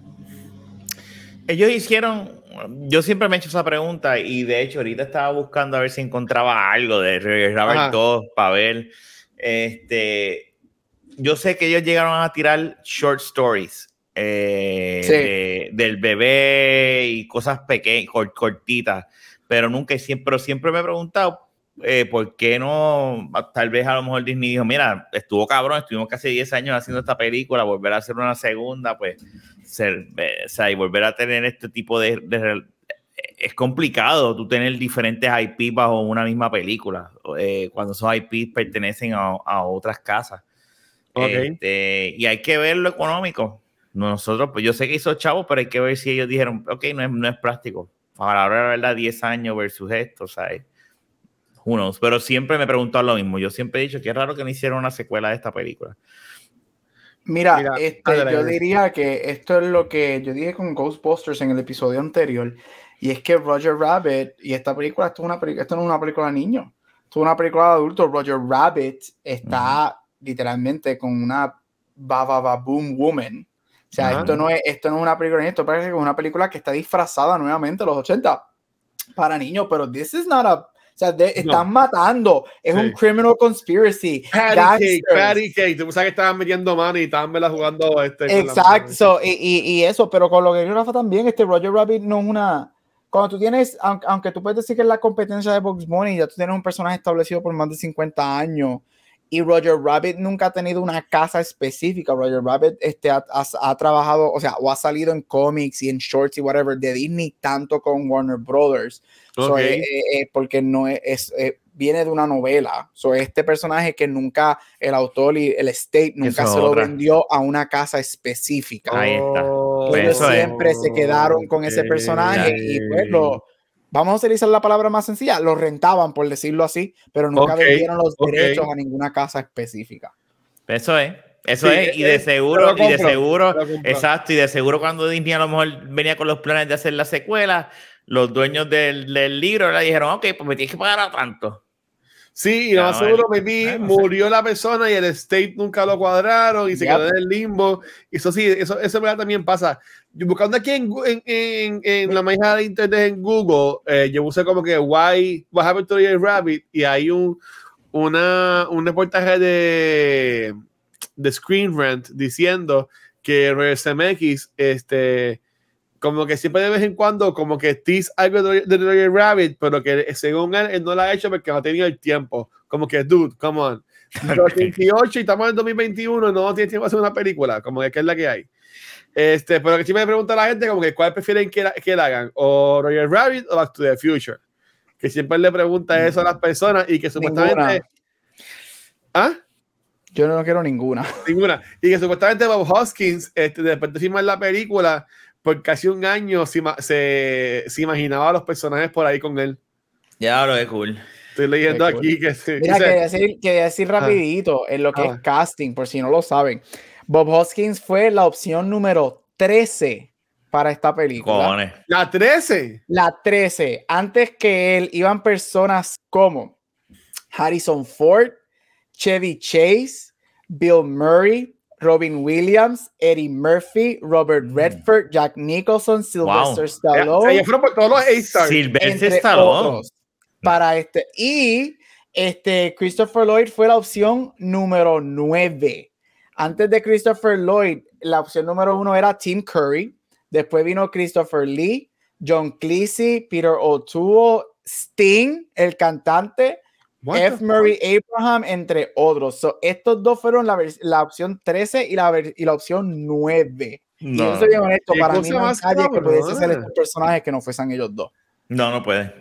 Ellos hicieron, yo siempre me he hecho esa pregunta y de hecho ahorita estaba buscando a ver si encontraba algo de Roger Rabbit 2 para ver. Yo sé que ellos llegaron a tirar short stories. Del bebé y cosas pequeñas, cortitas, pero siempre me he preguntado por qué no, tal vez a lo mejor Disney dijo, mira, estuvo cabrón, estuvimos casi 10 años haciendo esta película, volver a hacer una segunda, pues, y volver a tener este tipo de es complicado tú tener diferentes IP bajo una misma película, cuando esos IP pertenecen a otras casas. Okay. Y hay que ver lo económico. Nosotros, pues yo sé que hizo chavos, pero hay que ver si ellos dijeron, ok, no es práctico. Para ahora, la verdad, 10 años versus esto, ¿sabes? Who knows? Pero siempre me he preguntado lo mismo. Yo siempre he dicho que es raro que no hicieron una secuela de esta película. Mira, yo diría que esto es lo que yo dije con Ghostbusters en el episodio anterior, y es que Roger Rabbit y esta película, esto no es una película de niños, esto es una película de adultos. Roger Rabbit está literalmente con una boom woman. O sea, esto no es una película, esto parece que es una película que está disfrazada nuevamente de los 80 para niños, pero this is not a, o sea, están matando, es un criminal conspiracy. Patty cake, tú sabes que estaban metiendo mano y estaban jugando exacto, y eso, pero con lo que dijo Rafa también, Roger Rabbit no es una, cuando tú tienes, aunque tú puedes decir que es la competencia de Bugs Bunny, ya tú tienes un personaje establecido por más de 50 años, y Roger Rabbit nunca ha tenido una casa específica. Roger Rabbit ha trabajado, o sea, o ha salido en cómics y en shorts y whatever de Disney, tanto con Warner Brothers. Porque no viene de una novela. Este personaje que nunca, el autor y el estate nunca se lo vendió a una casa específica. Ahí está. Ellos siempre se quedaron con ese personaje y pues vamos a utilizar la palabra más sencilla, lo rentaban, por decirlo así, pero nunca vendieron los derechos a ninguna casa específica. Eso es, y de seguro, exacto, y de seguro cuando Disney a lo mejor venía con los planes de hacer la secuela, los dueños del libro le dijeron, ok, pues me tienes que pagar a tanto. Sí, y no, seguro murió la persona y el estate nunca lo cuadraron y se quedó en el limbo. Eso sí, eso también pasa. Yo buscando aquí en la mañana de internet en Google, yo puse como que What Happened to Roger Rabbit y hay un reportaje de Screen Rant diciendo que Roger Zemeckis como que siempre de vez en cuando como que tease algo de Roger Rabbit, pero que según él no lo ha hecho porque no ha tenido el tiempo. Como que, dude, come on. 2028 y estamos en 2021, no tiene tiempo de hacer una película, como que es la que hay. Pero que siempre me pregunta a la gente como que cuál prefieren que la hagan, o Roger Rabbit o Back to the Future. Que siempre le pregunta eso a las personas y que supuestamente... ¿Ah? Yo no quiero ninguna. Y que supuestamente Bob Hoskins, después de filmar la película, por casi un año se imaginaba a los personajes por ahí con él. Ya, lo es cool. Estoy leyendo aquí que sí. Mira, quería decir rapidito en lo que es casting, por si no lo saben. Bob Hoskins fue la opción número 13 para esta película. Cojones. ¿La 13? La 13. Antes que él iban personas como Harrison Ford, Chevy Chase, Bill Murray, Robin Williams, Eddie Murphy, Robert Redford, Jack Nicholson, Sylvester Stallone. Ellos fueron por todos los A-stars. Sylvester Stallone. Para y Christopher Lloyd fue la opción número 9. Antes de Christopher Lloyd, la opción número 1 era Tim Curry. Después vino Christopher Lee, John Cleese, Peter O'Toole, Sting, el cantante, F. Murray Abraham, entre otros. So, estos dos fueron la opción 13 y la opción 9. Y yo soy bien honesto, para mí no hay nadie que pudiese ser estos personajes que no fuesen ellos dos. No puede.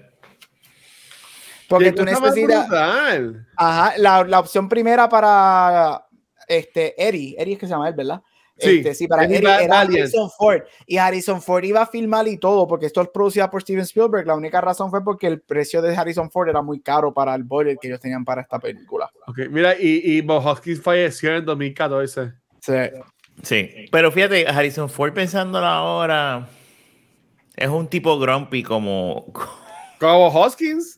Porque tú necesitas... Ajá, la opción primera para Eddie es que se llama él, ¿verdad? Sí, para Eddie era Harrison Ford. Y Harrison Ford iba a filmar y todo, porque esto es producido por Steven Spielberg. La única razón fue porque el precio de Harrison Ford era muy caro para el budget que ellos tenían para esta película. Okay, mira, y Bob Hoskins falleció en 2014. Sí, pero fíjate, Harrison Ford pensándolo ahora es un tipo grumpy como Bob Hoskins.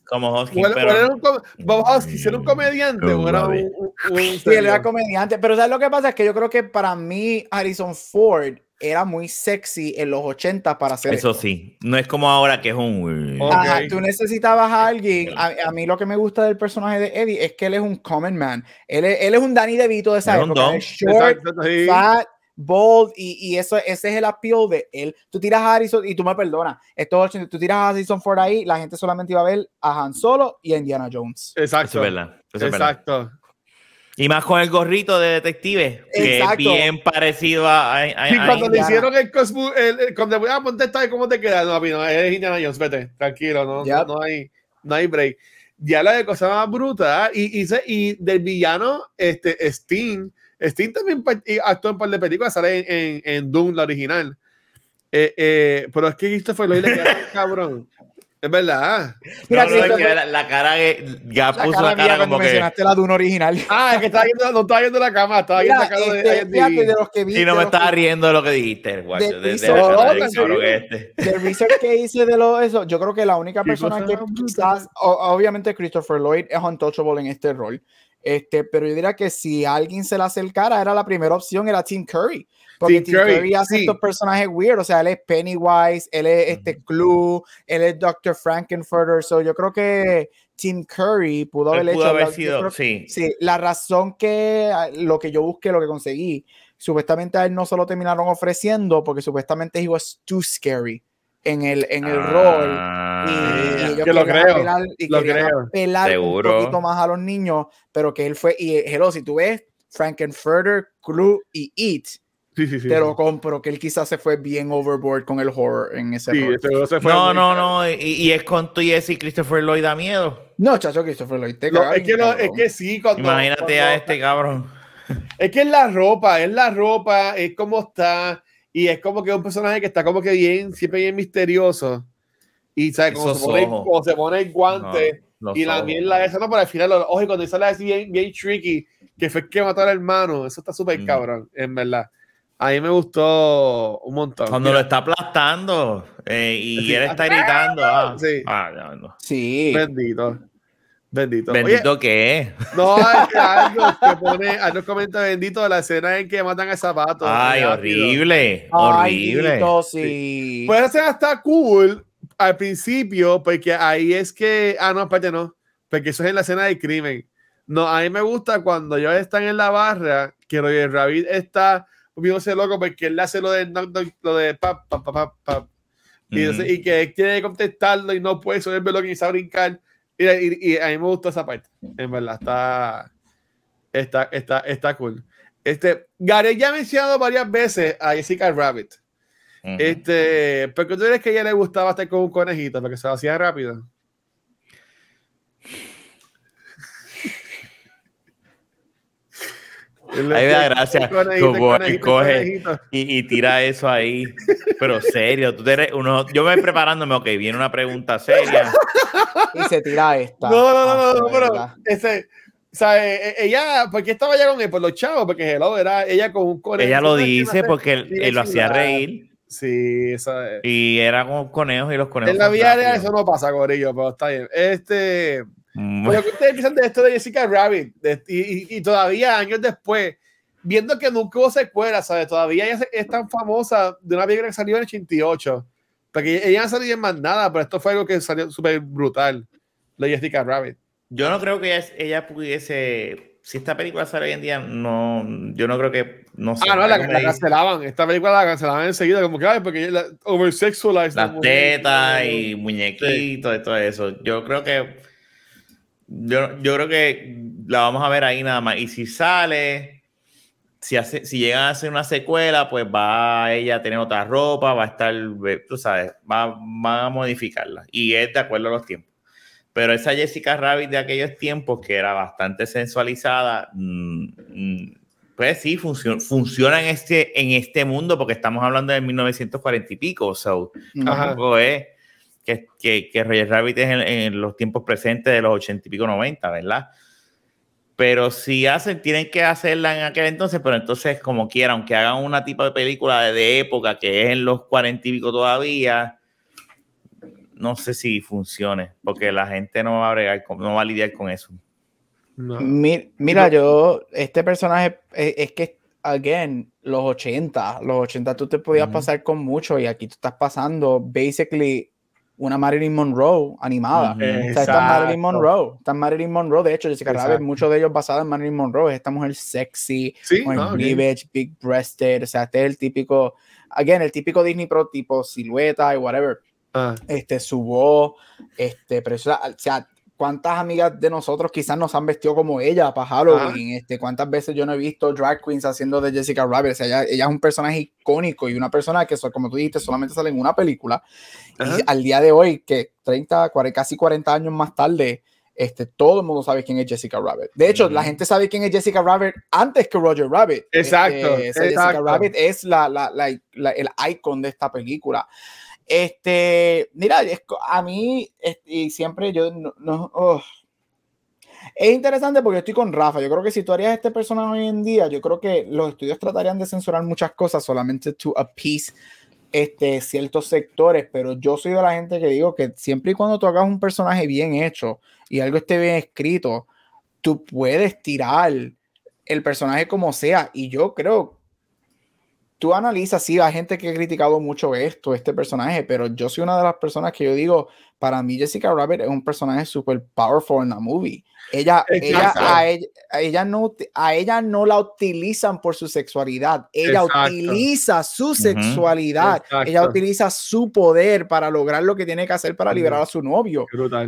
Bob Hoskins era un comediante. Sí, él era comediante. Pero ¿sabes lo que pasa? Es que yo creo que para mí Harrison Ford era muy sexy en los 80 para hacer eso. Sí, no es como ahora que es un... Ajá, tú necesitabas a alguien. A mí lo que me gusta del personaje de Eddie es que él es un common man. Él es un Danny DeVito de esa época. Short, fat, bold, y ese es el appeal de él. Tú tiras a Harrison, y tú me perdonas, tú tiras a Harrison Ford ahí, la gente solamente iba a ver a Han Solo y a Indiana Jones. Exacto. Eso es verdad. Exacto. Y más con el gorrito de detective, que es bien parecido a cuando le hicieron el cuando voy a contestar cómo te queda, no, es Indiana Jones, vete, tranquilo, no hay break. Ya la de cosa más bruta, y del villano, Sting también actuó en un par de películas, sale en Doom, la original. Pero es que Christopher Lloyd le queda cabrón. Es verdad. Mira, la cara que ya puso la cara como que mencionaste la Doom original. Es que no estaba viendo la cama, estaba viendo la cara de los que vi. Y no me estaba riendo de lo que dijiste, guacho. Del research que hice de eso, yo creo que la única persona que quizás, obviamente Christopher Lloyd es untouchable en este rol. Pero yo diría que si alguien se le acercara, era la primera opción, era Tim Curry. Porque Tim Curry hace estos personajes weird, o sea, él es Pennywise, él es Clue, él es Dr. Frankenfurter, so yo creo que Tim Curry pudo haber sido, sí, la razón que lo que yo busqué, lo que conseguí, supuestamente a él no se lo terminaron ofreciendo porque supuestamente he was too scary en el rol y ellos querían apelar un poquito más a los niños, pero que él fue, y si tú ves Frankenfurter, Clue y It, te lo compro, que él quizás se fue bien overboard con el horror en ese rol. No, y es con tu y Christopher Lloyd da miedo. No, chacho, Christopher Lloyd te caga. Es que sí, imagínate a este cabrón. Es que es la ropa, es como está, y es como que es un personaje que está como que siempre bien misterioso. Y sabes, como se pone el guante y la mierda esa, pero al final los ojos, cuando sale así bien tricky, que fue que mató al hermano, eso está súper cabrón, en verdad. A mí me gustó un montón. Cuando lo está aplastando y él está gritando. Sí. Bendito. ¿Bendito qué? No, es que algo comenta bendito de la escena en que matan al zapato. Ay, horrible. Bendito, sí. Pues esa escena está cool al principio, porque ahí es que... no, aparte no. Porque eso es en la escena del crimen. No, a mí me gusta cuando ellos están en la barra, que Roger Rabbit está... viéndose loco porque él hace lo de pap. Y que él quiere contestarlo y no puede subirme lo que quizá brincar. Y a mí me gustó esa parte. En verdad, está cool. Gary ya ha mencionado varias veces a Jessica Rabbit. Porque tú crees que a ella le gustaba estar con un conejito porque se lo hacía rápido. A mí me da gracia como coge y tira eso ahí. Pero serio, yo me voy preparándome, ok, viene una pregunta seria. Y se tira esta. No, pero ella, ¿por qué estaba ya con él? Por los chavos, porque era ella con un conejo. Ella lo dice porque él lo hacía reír. Sí, eso es. Y era con conejos y los conejos. En la vida real eso no pasa, gorillo, pero está bien. Pero que ustedes piensan de esto de Jessica Rabbit y todavía años después, viendo que nunca hubo secuela, ¿sabes? Todavía ella es tan famosa de una película que salió en el 88, porque ella no salió en más nada, pero esto fue algo que salió súper brutal, la Jessica Rabbit. Yo no creo que ella pudiese, si esta película sale hoy en día, no, yo no creo que, no sé. No, la cancelaban, esta película la cancelaban enseguida, como que, porque la oversexualized. Las tetas y muñequitos y todo eso. Yo creo que la vamos a ver ahí nada más. Y si sale, si llegan a hacer una secuela, pues va ella a tener otra ropa, va a estar, tú sabes, va a modificarla. Y es de acuerdo a los tiempos. Pero esa Jessica Rabbit de aquellos tiempos, que era bastante sensualizada, pues sí, funciona en este mundo, porque estamos hablando de 1940 y pico. So, tampoco es que Roger Rabbit es en los tiempos presentes de los 80 y pico, 90, ¿verdad? Pero si tienen que hacerla en aquel entonces, pero entonces como quiera, aunque hagan una tipo de película de época que es en los 40 y pico todavía, no sé si funcione, porque la gente no va a bregar, no va a lidiar con eso. No. Mira, este personaje es que, again, los 80 tú te podías pasar con mucho, y aquí tú estás pasando basically una Marilyn Monroe animada. O sea, está Marilyn Monroe. De hecho, Jessica Rabbit, muchos de ellos basados en Marilyn Monroe. Esta mujer sexy, con cleavage, big breasted. O sea, este es el típico, again, el típico Disney Pro, tipo silueta y whatever. Su voz, pero eso, o sea, cuántas amigas de nosotros quizás nos han vestido como ella para Halloween. Cuántas veces yo no he visto drag queens haciendo de Jessica Rabbit. O sea, ella es un personaje icónico y una persona que, como tú dijiste, solamente sale en una película. Y al día de hoy, que 40, casi 40 años más tarde, todo el mundo sabe quién es Jessica Rabbit. De hecho, la gente sabe quién es Jessica Rabbit antes que Roger Rabbit. Exacto. Jessica Rabbit es el icon de esta película. Mira, a mí, y siempre yo es interesante porque yo estoy con Rafa. Yo creo que si tú harías este personaje hoy en día, yo creo que los estudios tratarían de censurar muchas cosas solamente to appease ciertos sectores, pero yo soy de la gente que digo que siempre y cuando tú hagas un personaje bien hecho y algo esté bien escrito, tú puedes tirar el personaje como sea. Y yo creo, tú analizas, sí, hay gente que ha criticado mucho este personaje, pero yo soy una de las personas que yo digo, para mí Jessica Rabbit es un personaje super powerful en la movie. A ella no la utilizan por su sexualidad, ella utiliza su sexualidad, ella utiliza su poder para lograr lo que tiene que hacer para liberar a su novio.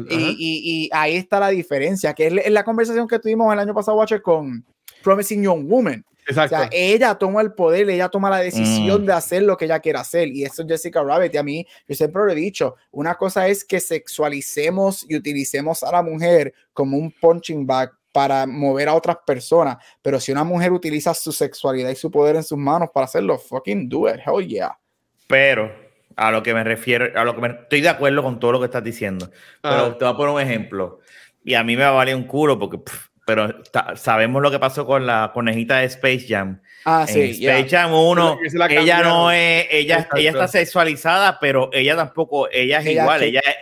Y ahí está la diferencia, que es la conversación que tuvimos el año pasado, Watcher, con Promising Young Woman. Exacto. O sea, ella toma el poder, ella toma la decisión de hacer lo que ella quiere hacer, y eso es Jessica Rabbit. Y a mí, yo siempre lo he dicho, una cosa es que sexualicemos y utilicemos a la mujer como un punching bag para mover a otras personas, pero si una mujer utiliza su sexualidad y su poder en sus manos para hacerlo, fucking do it, hell yeah. Pero a lo que me refiero, estoy de acuerdo con todo lo que estás diciendo, pero te voy a poner un ejemplo, y a mí me va a valer un culo porque pero sabemos lo que pasó con la conejita de Space Jam. Space Jam 1, ella no es, ella está sexualizada, pero ella tampoco, ella es igual,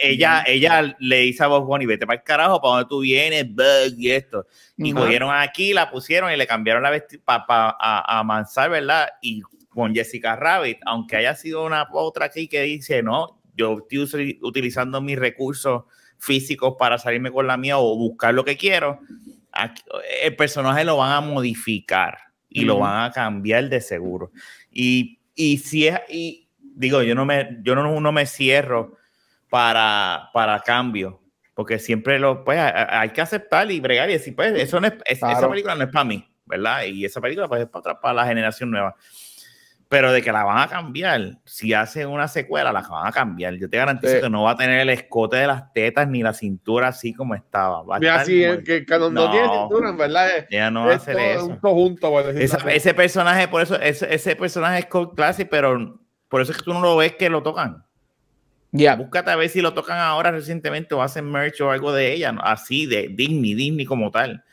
ella le dice a Bob Bunny, vete para el carajo, para donde tú vienes, bug, y esto. Y cogieron aquí, la pusieron y le cambiaron la vestida a amansar, ¿verdad? Y con Jessica Rabbit, aunque haya sido una otra aquí que dice, no, yo estoy utilizando mis recursos físicos para salirme con la mía o buscar lo que quiero. Aquí, el personaje lo van a modificar y lo van a cambiar de seguro. Y si es, y digo, yo no me cierro para cambio, porque siempre pues, hay que aceptar y bregar y decir, pues, esa película no es para mí, ¿verdad? Y esa película pues, es para la generación nueva. Pero de que la van a cambiar, si hacen una secuela, la van a cambiar. Yo te garantizo que no va a tener el escote de las tetas ni la cintura así como estaba. Mira, así que no tiene cintura, en verdad. Ella no va a hacer eso. Un conjunto, ese personaje, por eso, ese personaje es cult classic, pero por eso es que tú no lo ves que lo tocan. Búscate a ver si lo tocan ahora recientemente o hacen merch o algo de ella, así de Disney como tal.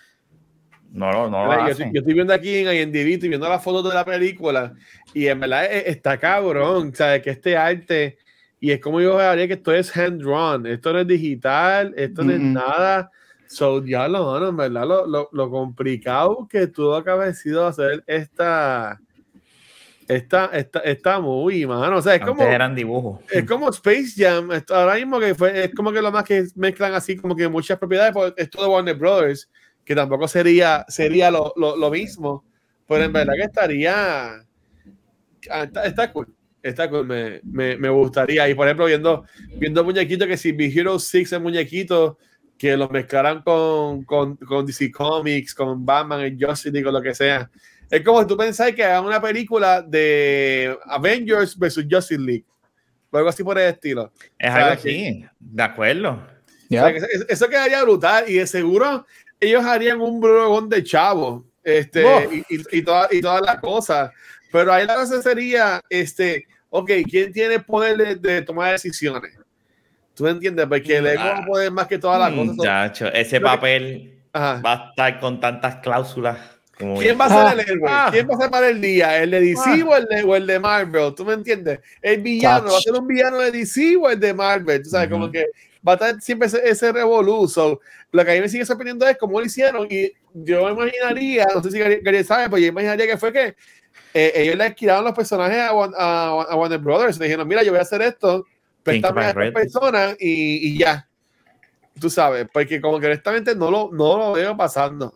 No, yo estoy viendo aquí en IMDb, estoy viendo las fotos de la película y en verdad está cabrón, ¿sabes? Que este arte, y es como yo haría que esto es hand drawn, esto no es digital, esto no es nada, So, ya en verdad, lo complicado que tuvo que haber sido hacer esta movie, mano. O sea, es como, eran dibujos. Es como Space Jam. Ahora mismo que es como que lo más que mezclan así como que muchas propiedades, pues esto de Warner Brothers, que tampoco sería lo mismo, pero en verdad que está cool. Está cool, me gustaría. Y por ejemplo, viendo muñequitos que si Big Hero 6 es muñequitos que los mezclaran con DC Comics, con Batman, el Justice League, con lo que sea. Es como si tú pensás que hagan una película de Avengers versus Justice League. O algo así por el estilo. Es algo así, de acuerdo. O sea, eso quedaría brutal. Y de seguro ellos harían un brogón de chavo. Y todas las cosas. Pero ahí la cosa sería, ok, ¿quién tiene poder de tomar decisiones? ¿Tú me entiendes? Porque el ego va a poder más que todas las cosas. Muchacho, ese papel va a estar con tantas cláusulas. ¿Quién va a ser el héroe? ¿Quién va a ser para el día? ¿El de DC o el de Marvel? ¿Tú me entiendes? El villano, ¿va a ser un villano de DC o el de Marvel? Tú sabes, como que va a estar siempre ese revolú. Lo que a mí me sigue sorprendiendo es cómo lo hicieron. Y yo me imaginaría, no sé si Gary sabe, pero yo imaginaría que fue que ellos le alquilaron los personajes a Warner Brothers. Le dijeron, mira, yo voy a hacer esto, préstame a esta persona y ya. Tú sabes, porque como que honestamente no lo veo pasando.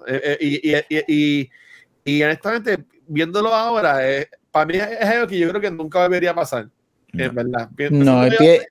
Y honestamente, viéndolo ahora, para mí es algo que yo creo que nunca debería pasar. En verdad. No,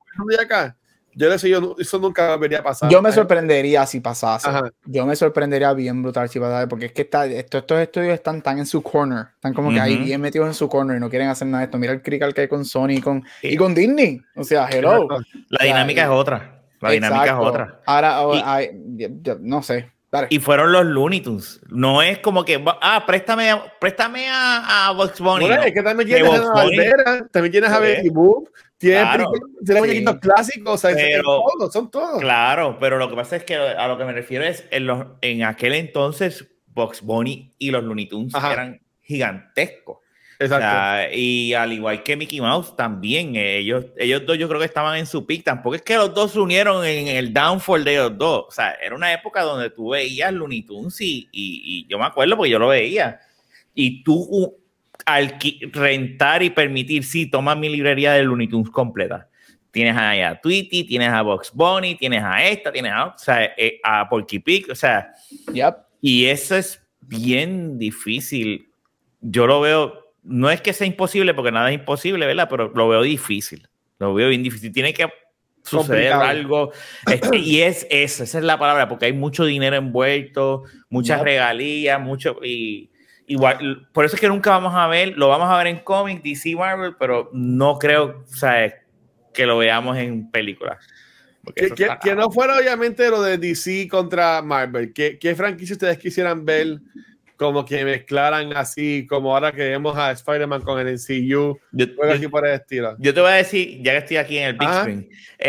eso nunca debería pasar. Yo me sorprendería si pasase. Ajá. Yo me sorprendería bien brutal si pasase, porque es que estos estudios están tan en su corner, están como que ahí bien metidos en su corner y no quieren hacer nada de esto. Mira el critical que hay con Sony y con Disney. O sea, hello. La dinámica es otra. La dinámica es otra. Ahora, no sé. Dale. Y fueron los Looney Tunes. No es como que, préstame a Bugs Bunny. Bueno, es que también tienes a Valvera, también tienes a Betty Boop, tienes muñequitos clásicos, o sea, son todos. Claro, pero lo que pasa es que a lo que me refiero es, en aquel entonces, Bugs Bunny y los Looney Tunes eran gigantescos. Exacto. O sea, y al igual que Mickey Mouse también, ellos dos yo creo que estaban en su pick. Tampoco es que los dos se unieron en el downfall de los dos. O sea, era una época donde tú veías Looney Tunes y yo me acuerdo porque yo lo veía. Y tú al rentar y permitir, sí, toma mi librería de Looney Tunes completa. Tienes ahí a Tweety, tienes a Bugs Bunny, tienes a a Porky Pig, o sea, y eso es bien difícil. Yo lo veo. No es que sea imposible, porque nada es imposible, ¿verdad? Pero lo veo difícil. Lo veo bien difícil. Tiene que suceder algo. Y es eso, esa es la palabra, porque hay mucho dinero envuelto, muchas regalías, igual, por eso es que nunca vamos a ver, lo vamos a ver en cómics, DC, Marvel, pero no creo, o sea, que lo veamos en películas. Que no fuera obviamente lo de DC contra Marvel. ¿Qué franquicia ustedes quisieran ver? Como que mezclaran así, como ahora que vemos a Spider-Man con el MCU, así por el estilo. Yo te voy a decir, ya que estoy aquí en el Big Screen,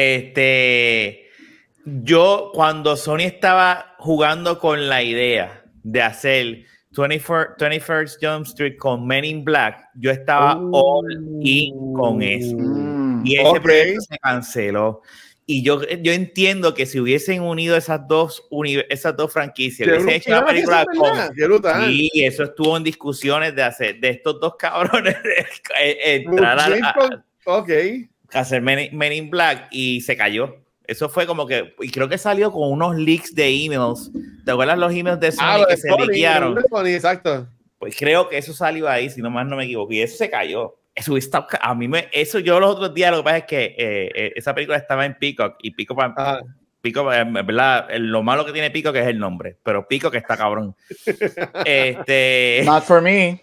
yo cuando Sony estaba jugando con la idea de hacer 21st Jump Street con Men in Black, yo estaba all in con eso. Y ese proyecto se canceló. Y yo entiendo que si hubiesen unido esas dos franquicias, hubiesen hecho una película sí, eso estuvo en discusiones de estos dos cabrones entrar a hacer Men in Black y se cayó. Eso fue como que, y creo que salió con unos leaks de emails. ¿Te acuerdas los emails de Sony que se leakearon? Exacto. Pues creo que eso salió ahí, si no más no me equivoco, y eso se cayó. Eso yo los otros días, lo que pasa es que esa película estaba en Peacock y Peacock, ¿verdad? Lo malo que tiene Peacock es el nombre, pero Peacock está cabrón. Not for me.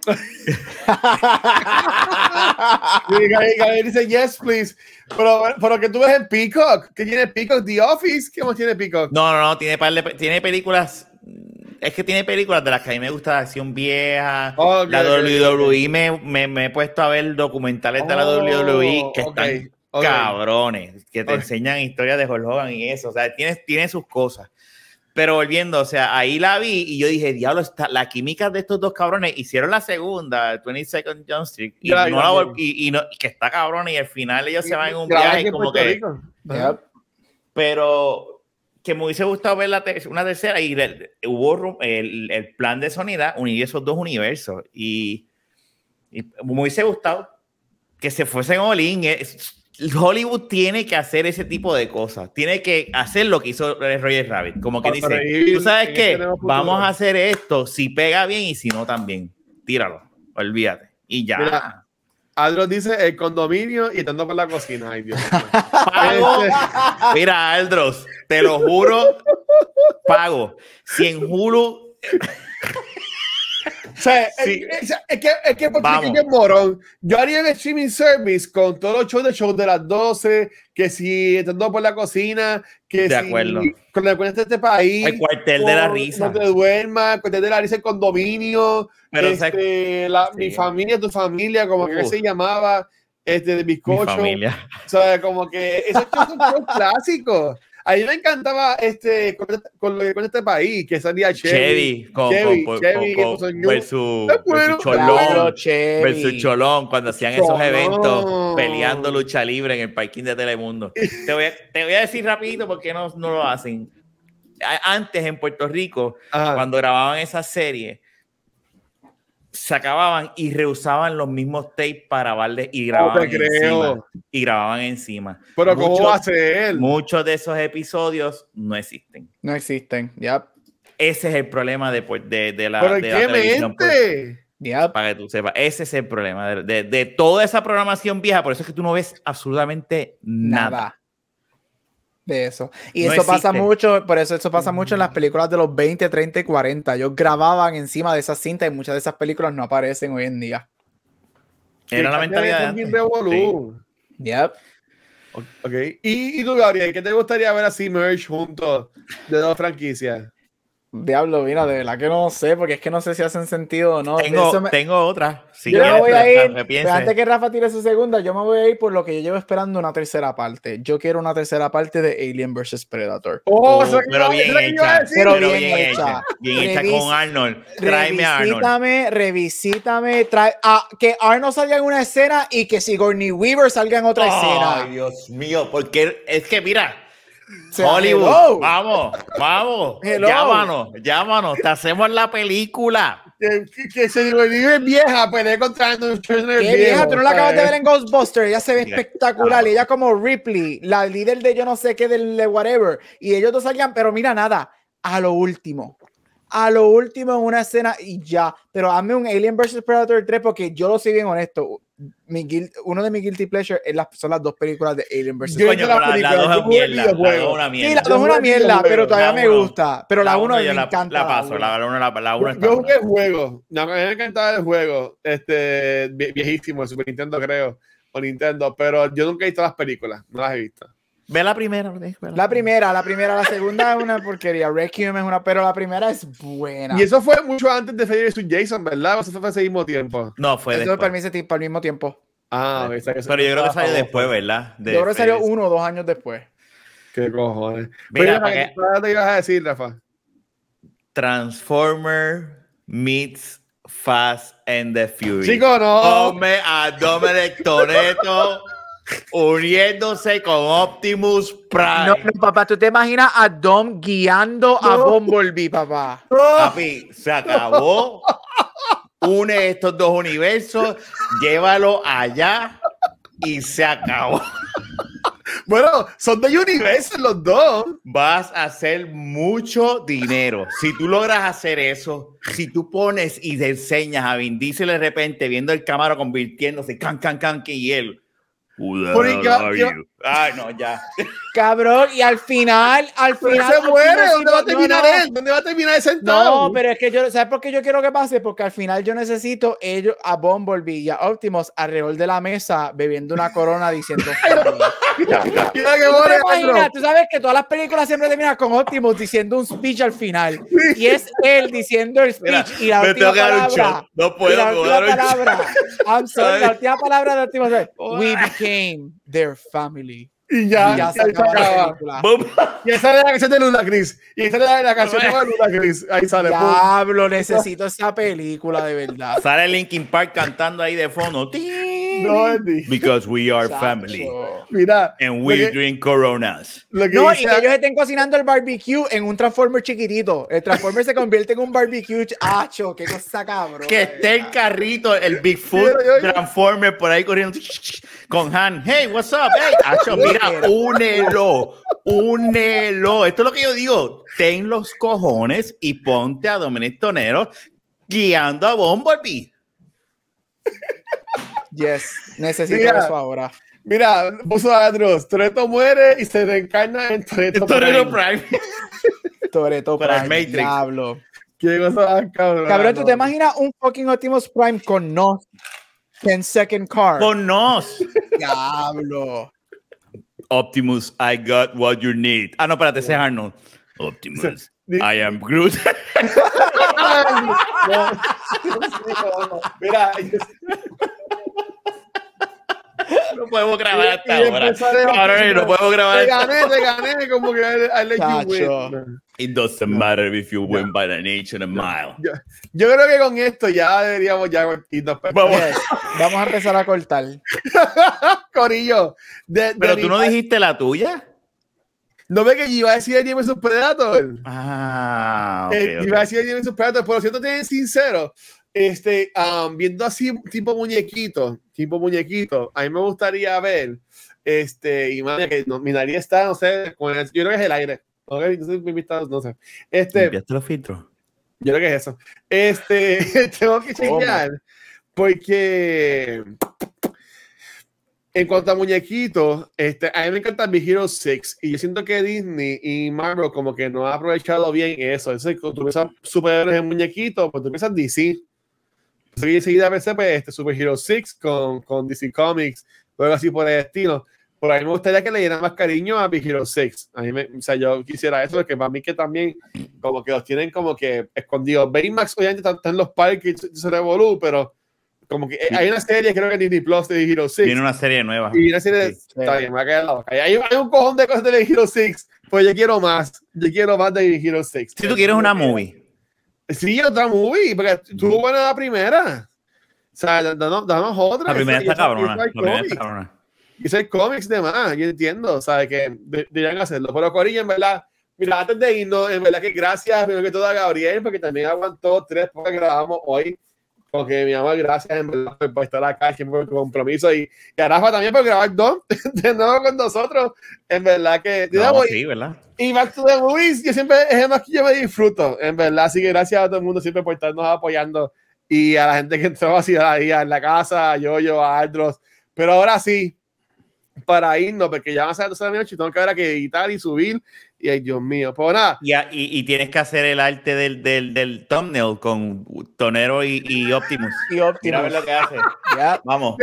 Dice yes, please. Pero que tú ves en Peacock, ¿qué tiene Peacock? The Office, ¿qué más tiene Peacock? No, tiene películas. Es que tiene películas de las que a mí me gusta la acción vieja. La WWE me he puesto a ver documentales de la WWE que están cabrones, que te enseñan historias de Hulk Hogan y eso. O sea, tiene sus cosas. Pero volviendo, o sea, ahí la vi y yo dije, diablo, la química de estos dos cabrones hicieron la segunda, 22nd Jump Street, y que está cabrón, y al final ellos se van en un viaje como que... Pero que me hubiese gustado ver una tercera y hubo el plan de Sony era unir esos dos universos y me hubiese gustado que se fuesen all-in. Hollywood tiene que hacer ese tipo de cosas, tiene que hacer lo que hizo Roger Rabbit, como que dice, tú sabes qué, vamos a hacer esto, si pega bien y si no también, tíralo, olvídate y ya. Mira, Aldros dice el condominio y estando por la cocina. Ay, Dios. Pago. Mira, Aldros, te lo juro, pago. Si en Hulu. O sea, sí. es que es morón. Yo haría el streaming service con todos los shows de las 12, que si estando por la cocina, que de si acuerdo. Con la cuenta de este país. El cuartel de la risa. No te duermas, el cuartel de la risa, el condominio. Pero mi familia, tu familia, como que se llamaba, de bizcocho. Mi familia. O sea, como que esos son clásicos. A mí me encantaba con este país, que salía Chevy versus Cholón, cuando hacían esos eventos peleando lucha libre en el parking de Telemundo. Te voy a decir rapidito por qué no lo hacen. Antes en Puerto Rico, cuando grababan esa serie, se acababan y reusaban los mismos tapes para grabarle y grababan encima. Pero ¿cómo va a ser? Muchos de esos episodios no existen. No existen, ya. Ese es el problema de la ¿Pero de la televisión. Yep. Para que tú sepas, ese es el problema de toda esa programación vieja. Por eso es que tú no ves absolutamente nada. De eso. Y no eso existe. Pasa mucho, por eso pasa mucho en las películas de los 20, 30 y 40. Ellos grababan encima de esas cintas y muchas de esas películas no aparecen hoy en día. Era la mentalidad de antes. Yep. Okay. ¿Y tú, Gabriel, qué te gustaría ver así merge juntos de dos franquicias? Diablo, mira, de verdad que no sé, porque es que no sé si hacen sentido o no. Tengo otra. Si yo me voy a ir, antes que Rafa tire su segunda, yo me voy a ir por lo que yo llevo esperando una tercera parte. Yo quiero una tercera parte de Alien vs. Predator. Pero bien hecha. Pero bien hecha. Bien hecha con Arnold. Tráeme a Arnold. Revisítame. Que Arnold salga en una escena y que Sigourney Weaver salga en otra escena. Ay, Dios mío, porque es que mira... Hollywood, vamos, llámanos, te hacemos la película. Que se vive vieja, peleé contra Arnold Schwarzenegger. ¿Qué vieja? Tú no la acabas de ver en Ghostbusters. Ella se ve espectacular. Y ella como Ripley, la líder de yo no sé qué, del whatever. Y ellos dos salían, pero mira, nada, a lo último en una escena y ya. Pero hazme un Alien vs. Predator 3 porque yo lo soy bien honesto. Uno de mis guilty pleasure son las dos películas de Alien vs. Predator. La dos es mierda. Sí, la dos es una mierda, pero todavía me gusta. Pero la uno me encanta. La paso, la uno es yo jugué el juego. No, me encantaba el juego. Viejísimo, de Super Nintendo, creo. O Nintendo, pero yo nunca he visto las películas. No las he visto. Ve la primera. La primera, la segunda es una porquería. Requiem es pero la primera es buena. Y eso fue mucho antes de Freddy vs. Jason, ¿verdad? ¿O eso fue ese mismo tiempo? No, fue después. Para el mismo tiempo. Pero yo creo que salió después, ¿verdad? Yo creo que salió 1 o 2 años después. ¿Qué cojones? Mira, ¿qué te ibas a decir, Rafa? Transformer meets Fast and the Furious. Chico, no. Ponme a Dominic Toretto uniéndose con Optimus Prime. No, papá, ¿tú te imaginas a Dom guiando a Bumblebee, papá? Papi, se acabó. Une estos dos universos, llévalo allá y se acabó. Bueno, son de Universe los dos. Vas a hacer mucho dinero. Si tú logras hacer eso, si tú pones y te enseñas a Vin Diesel de repente viendo el Camaro convirtiéndose y él. Ay, no, ya. Cabrón, y al final se muere. ¿Dónde va a terminar él? ¿Dónde va a terminar sentado? No, pero es que ¿sabes por qué yo quiero que pase? Porque al final yo necesito a Bumblebee y a Optimus alrededor de la mesa bebiendo una corona diciendo tú sabes que todas las películas siempre terminan con Optimus diciendo un speech al final. Y es él diciendo el speech. Y la última palabra. No puedo. La última palabra de Optimus es "We became their family". Y ya se acaba. Y esa es la canción de Ludacris. Ahí sale. Diablo, necesito esa película de verdad. Sale Linkin Park cantando ahí de fondo. No, because we are family. Mira. And we drink Coronas. No, y que ellos estén cocinando el barbecue en un Transformer chiquitito. El Transformer se convierte en un barbecue. ¡Acho! ¡Qué cosa cabrón! Que esté el carrito, el Bigfoot Transformer por ahí corriendo con Han. Hey, what's up? Hey, acho, mira, únelo. Esto es lo que yo digo. Ten los cojones y ponte a Dominic Toretto guiando a Bumblebee. Yes, necesito eso ahora. Mira, puso a Andros, Toretto muere y se reencarna en Toretto Prime. Toretto Prime, diablo. Qué cosa cabrón. Cabrón, ¿tú te imaginas un fucking Optimus Prime con NOS? 10-second car. Con NOS. Diablo. Optimus, I got what you need. Ah, no, espérate, ese es Arnold. Optimus, I am Groot. Mira, no podemos grabar hasta ahora. Ahora no podemos grabar. Te gané, como que I let you win. It doesn't matter if you win by an inch and a mile. Yo creo que con esto ya deberíamos irnos. Vamos a empezar a cortar. Corillo. Pero tú no dijiste la tuya. No ve que yo iba a decir Alien vs Predator. Okay. Iba a decir Alien vs Predator, pero siento que sincero, viendo así tipo muñequito, a mí me gustaría ver, y madre, que mi nariz está, no sé, yo creo que es el aire. Okay, no sé. ¿Limpiaste los filtros? Yo creo que es eso. Tengo que chequear, porque en cuanto a muñequitos, a mí me encanta Big Hero 6 y yo siento que Disney y Marvel como que no ha aprovechado bien eso. Entonces, cuando tú piensas superhéroes en muñequitos, pues tú piensas DC. Entonces, enseguida pensé pues, Super Hero 6 con DC Comics, luego así por el estilo. Por ahí me gustaría que le dieran más cariño a Big Hero 6. A mí o sea, yo quisiera eso, porque para mí que también como que los tienen como que escondidos. Baymax obviamente está en los parques y se revolú, pero como que hay una serie, creo que en Disney Plus de Hero 6. Tiene una serie nueva. Y una serie está bien, me va a quedar la boca. Hay un cojón de cosas de Hero 6, pues yo quiero más de Hero 6. Si tú quieres una movie. Sí, otra movie, porque estuvo buena la primera. O sea, danos otra. La primera está cabrona. Y ser cómics de más, yo entiendo, ¿sabes? Que deberían hacerlo. Pero Corilla, en verdad, mira, antes de irnos, en verdad que gracias, primero que todo a Gabriel, porque también aguantó 3 porque grabamos hoy. Porque mi amor, gracias en verdad por estar acá, siempre por tu compromiso. Y a Rafa también por grabar 2 de nuevo con nosotros. En verdad que. Sí, ¿verdad? Y Back to the Movies, yo siempre es el más que yo me disfruto, en verdad. Así que gracias a todo el mundo siempre por estarnos apoyando. Y a la gente que entró así en la casa, a Yoyo, a Aldros. Pero ahora sí, para irnos, porque ya van a ser 12 de la noche y tengo que ver a que editar y subir. Y ay, Dios mío, pues nada. Y tienes que hacer el arte del thumbnail con Tonero y Optimus. Mira a ver lo que hace. Yeah. Vamos.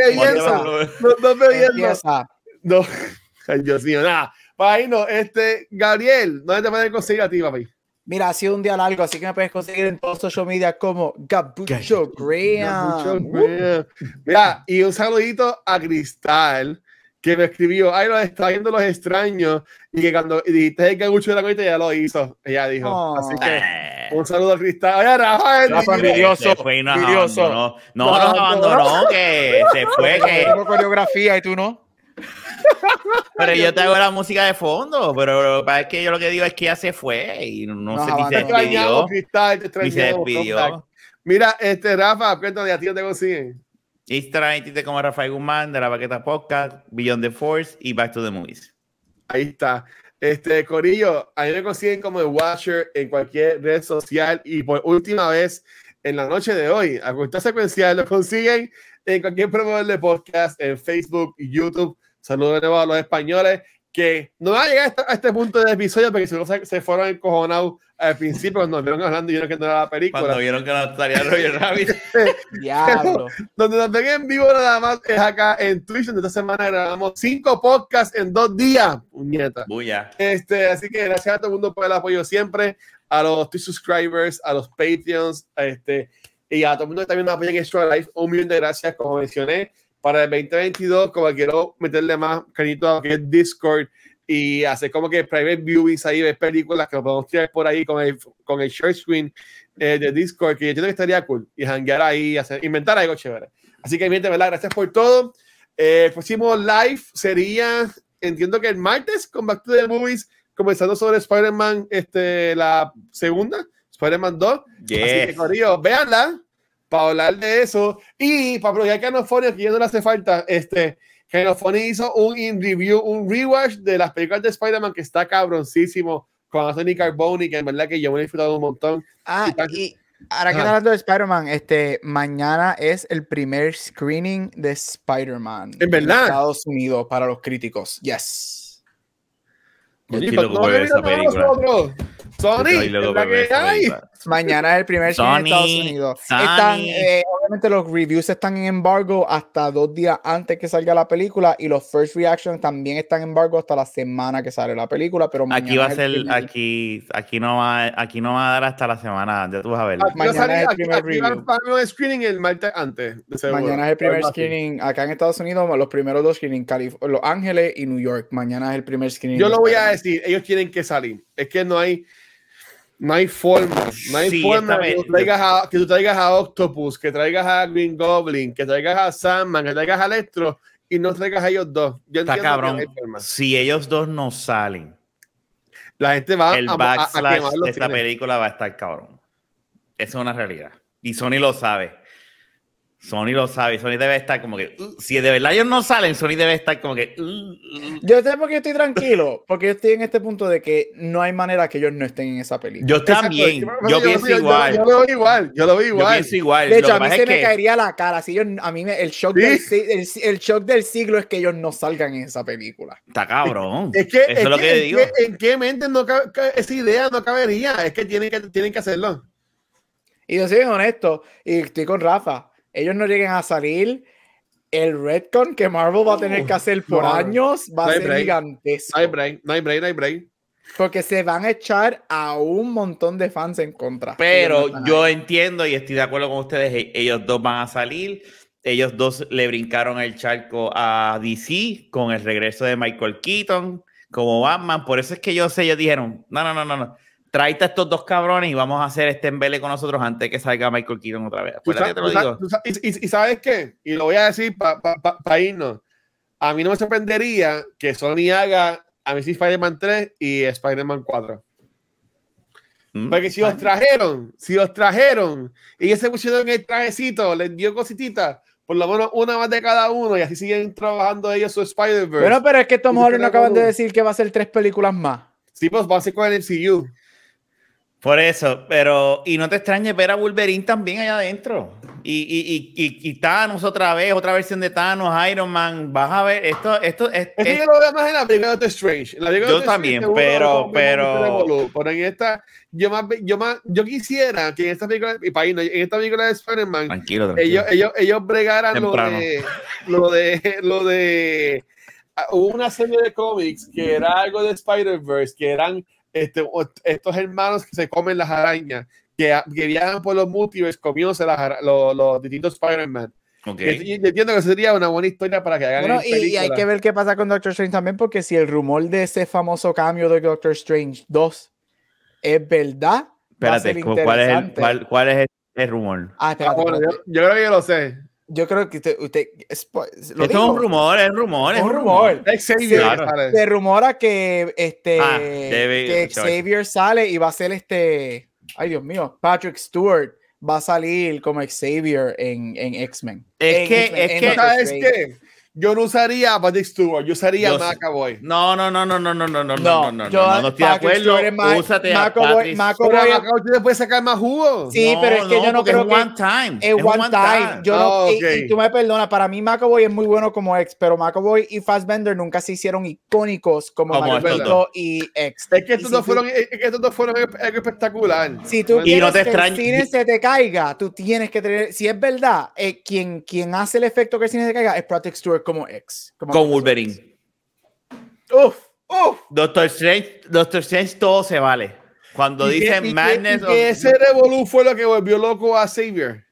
No, ay, Dios mío, nada. Para irnos, Gabriel, ¿dónde te pueden conseguir a ti, papi? Mira, ha sido un día largo, así que me puedes conseguir en todos los social media como Gabucho Graham. Mira, y un saludito a Cristal, que me escribió, ay, lo está viendo los extraños, y que cuando dijiste el Gabucho de la Coita ya lo hizo, ella dijo. Así que un saludo a Cristal. Oye, Rafa, envidioso. No nos abandonó, que se fue. Que tengo coreografía y tú no. Pero yo te hago la música de fondo, pero es que yo lo que digo es que ya se fue y no sé si se despidió. Ni se despidió. Mira, Rafa, cuéntame, ¿a ti te consiguen? Instagram y como Rafael Guzmán de La Baqueta Podcast, Beyond the Force y Back to the Movies. Ahí está. Corillo, a mí me consiguen como el Watcher en cualquier red social y por última vez en la noche de hoy, a Cultura Secuencial, lo consiguen en cualquier proveedor de podcast, en Facebook y YouTube. Saludos de nuevo a los españoles que no van a llegar a este punto del episodio porque si no se fueron encojonados al principio cuando nos vieron hablando y vieron que no era la película. Cuando vieron que no estaría Roger Rabbit. Diablo. Donde nos ven en vivo nada más es acá en Twitch, donde esta semana grabamos 5 podcasts en 2 días. Puñeta. Bulla. Así que gracias a todo el mundo por el apoyo siempre, a los Twitch subscribers, a los Patreons, y a todo el mundo que también nos apoya en Extra Life. Un millón de gracias, como mencioné. Para el 2022, como quiero meterle más cariño a lo que es Discord y hacer como que private viewings ahí, ver películas que lo podemos tirar por ahí con el share screen de Discord, que yo creo que estaría cool, y hanguear ahí, inventar algo chévere. Así que, gente, ¿verdad? Gracias por todo. El próximo live sería, entiendo que el martes, con Back to the Movies, comenzando sobre Spider-Man, la segunda, Spider-Man 2. Yeah. Así que, corillo, véanla para hablar de eso. Y para aprovechar Canofonio, que ya no le hace falta, Canofonio hizo un review, un rewatch de las películas de Spider-Man que está cabroncísimo con Anthony Carboni, que en verdad que yo me he disfrutado un montón. Y ahora que estás hablando de Spider-Man, mañana es el primer screening de Spider-Man en Estados Unidos para los críticos. Yes. Mañana es el primer screening de Estados Unidos. Obviamente los reviews están en embargo hasta 2 días antes que salga la película y los first reactions también están en embargo hasta la semana que sale la película, pero aquí va a ser aquí no va a dar hasta la semana, ya tú vas a ver. Mañana es el primer screening el martes antes. Mañana es el primer screening acá en Estados Unidos, los primeros 2 screenings, Los Ángeles y New York. Mañana es el primer screening. Yo lo voy a decir, ellos tienen que salir. Es que no hay forma. No hay forma que tú traigas a Octopus, que traigas a Green Goblin, que traigas a Sandman, que traigas a Electro y no traigas a ellos dos. Yo está cabrón. Si ellos dos no salen, la gente va el backslash de esta película va a estar cabrón. Eso es una realidad. Y Sony lo sabe. Sony debe estar como que si de verdad ellos no salen, Sony debe estar como que yo sé porque estoy tranquilo, porque yo estoy en este punto de que no hay manera que ellos no estén en esa película. Yo también, yo pienso igual. Yo lo veo igual. De hecho, a mí se me caería la cara. Si a mí el shock del siglo es que ellos no salgan en esa película. Está cabrón. Eso es lo que digo. ¿En qué mente esa idea no cabería? Es que tienen que hacerlo. Y yo soy bien honesto, y estoy con Rafa. Ellos no lleguen a salir, el retcon que Marvel va a tener que hacer por años va a ser gigantesco. No hay break. Porque se van a echar a un montón de fans en contra. Pero yo entiendo y estoy de acuerdo con ustedes. Ellos dos van a salir. Ellos dos le brincaron el charco a DC con el regreso de Michael Keaton como Batman. Por eso es que ellos dijeron, no. Tráete a estos 2 cabrones y vamos a hacer este embele con nosotros antes de que salga Michael Keaton otra vez. ¿Y sabes qué? Y lo voy a decir para irnos. A mí no me sorprendería que Sony haga Amazing Spider-Man 3 y Spider-Man 4. Porque si los trajeron y ellos se pusieron en el trajecito, les dio cosititas, por lo menos una más de cada uno y así siguen trabajando ellos su Spider-Verse. Bueno, pero es que Tom Holland acaban de decir que va a ser 3 películas más. Sí, pues va a ser con el MCU. Por eso, pero y no te extrañes ver a Wolverine también allá adentro y Thanos otra versión de Thanos, Iron Man, vas a ver esto es yo lo veo más en la película de Doctor Strange. Yo también, pero en esta yo quisiera que en esta película en esta película de Spider-Man tranquilo. ellos bregaran lo de hubo una serie de cómics que era algo de Spider-Verse, que eran estos hermanos que se comen las arañas, que viajan por los multiverse comiéndose los distintos Spider-Man. Okay. Yo entiendo que sería una buena historia para que hagan y hay que ver qué pasa con Doctor Strange también, porque si el rumor de ese famoso cambio de Doctor Strange 2 es verdad, va a ser interesante. ¿Cuál es el rumor? Bueno, yo creo que yo lo sé. Yo creo que usted esto es un rumor. Se rumora que Xavier sale y va a ser ay Dios mío, Patrick Stewart va a salir como Xavier en X-Men. Es que yo no usaría a Patrick Stewart, yo usaría a McAvoy. No estoy de acuerdo. Úsate a Patrick. McAvoy te puede sacar más jugo. Sí, pero es que yo no creo que es one time. Y tú me perdonas, para mí McAvoy es muy bueno como X, pero McAvoy y Fassbender nunca se hicieron icónicos como Magneto y X. Es que estos dos fueron espectacular. Si tú quieres que el cine se te caiga, tú tienes que tener, si es verdad, quien hace el efecto que el cine se caiga es Patrick Stewart como X. Con Wolverine. Doctor Strange todo se vale. Cuando dicen Madness. Ese revolú fue lo que volvió loco a Xavier.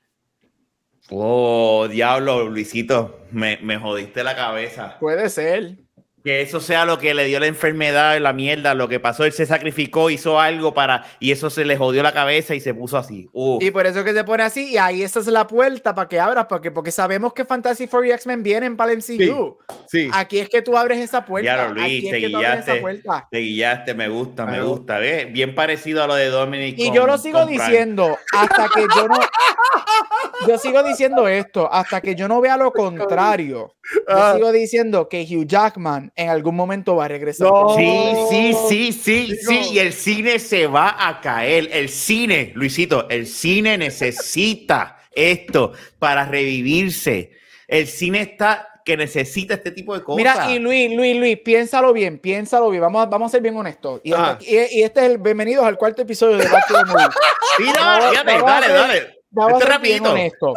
Oh, diablo, Luisito. Me jodiste la cabeza. Puede ser. Que eso sea lo que le dio la enfermedad, la mierda, lo que pasó, él se sacrificó, hizo algo y eso se le jodió la cabeza y se puso así. Y por eso que se pone así, y ahí esa es la puerta para que abras, porque sabemos que Fantastic Four y X-Men vienen para el MCU. Sí. Aquí es que tú abres esa puerta. Ya lo Luis, te guillaste, me gusta, ¿ves? Bien parecido a lo de Dominic. Y yo lo sigo diciendo, hasta que yo no... Yo sigo diciendo esto, hasta que yo no vea lo contrario. Yo sigo diciendo que Hugh Jackman en algún momento va a regresar. No. Sí, y el cine se va a caer. El cine, Luisito, el cine necesita esto para revivirse. El cine está que necesita este tipo de cosas. Mira, y Luis, piénsalo bien. Vamos a ser bien honestos. Y este es el bienvenidos al cuarto episodio de Back to the Movie. Dale. Vamos a ser bien honestos.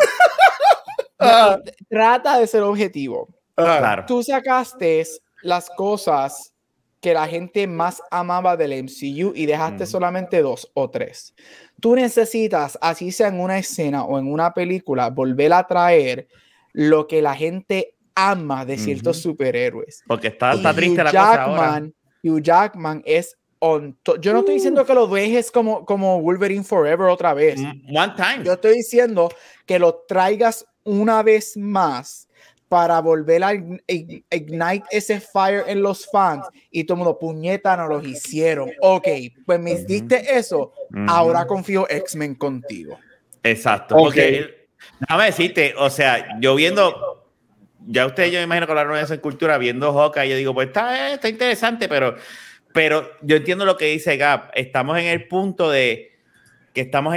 Trata de ser objetivo. Claro. Tú sacaste las cosas que la gente más amaba del MCU y dejaste solamente 2 o 3. Tú necesitas, así sea en una escena o en una película, volver a traer lo que la gente ama de ciertos superhéroes. Porque está triste la cosa ahora. Hugh Jackman es yo no estoy diciendo que lo dejes como Wolverine Forever otra vez. One time. Yo estoy diciendo que lo traigas una vez más para volver a ignite ese fire en los fans y todo el mundo, puñeta, no los hicieron. Ok, pues me diste eso, ahora confío X-Men contigo. Exacto. Porque, déjame decirte, o sea, yo viendo, ya ustedes, yo me imagino que hablaron de eso en Cultura, viendo Hawkeye, yo digo, pues está interesante, pero yo entiendo lo que dice Gab. Estamos en el punto de que estamos en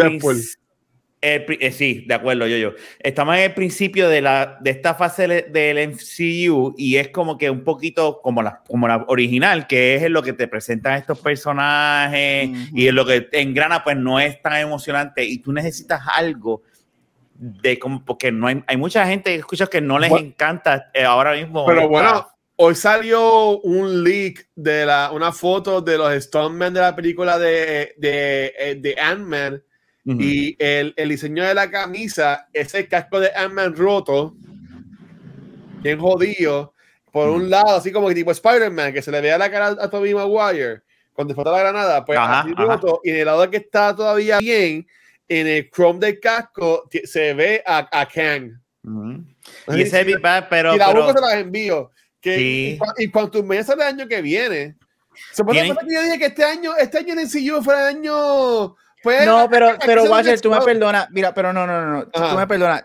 el sí, de acuerdo, yo. Estamos en el principio de esta fase del MCU y es como que un poquito como la original, que es lo que te presentan estos personajes y en lo que engrana, pues no es tan emocionante y tú necesitas algo porque no hay mucha gente que escucha que no les encanta ahora mismo. Pero bueno. Hoy salió un leak de una foto de los stuntmen de la película de Ant-Man y el diseño de la camisa es el casco de Ant-Man roto, bien jodido, por un lado, así como que tipo Spider-Man, que se le vea la cara a Tobey Maguire cuando explota la granada, pues así roto, y en el lado que está todavía bien, en el chrome del casco se ve a Kang. Y ese Big Bad, pero... Y la busco se las envío. Y cuando tú me sale el año que viene, se puede que yo dije que este año en el CU fue el año. No, pero Watcher, tú me perdonas. Mira, pero no. Tú me perdonas.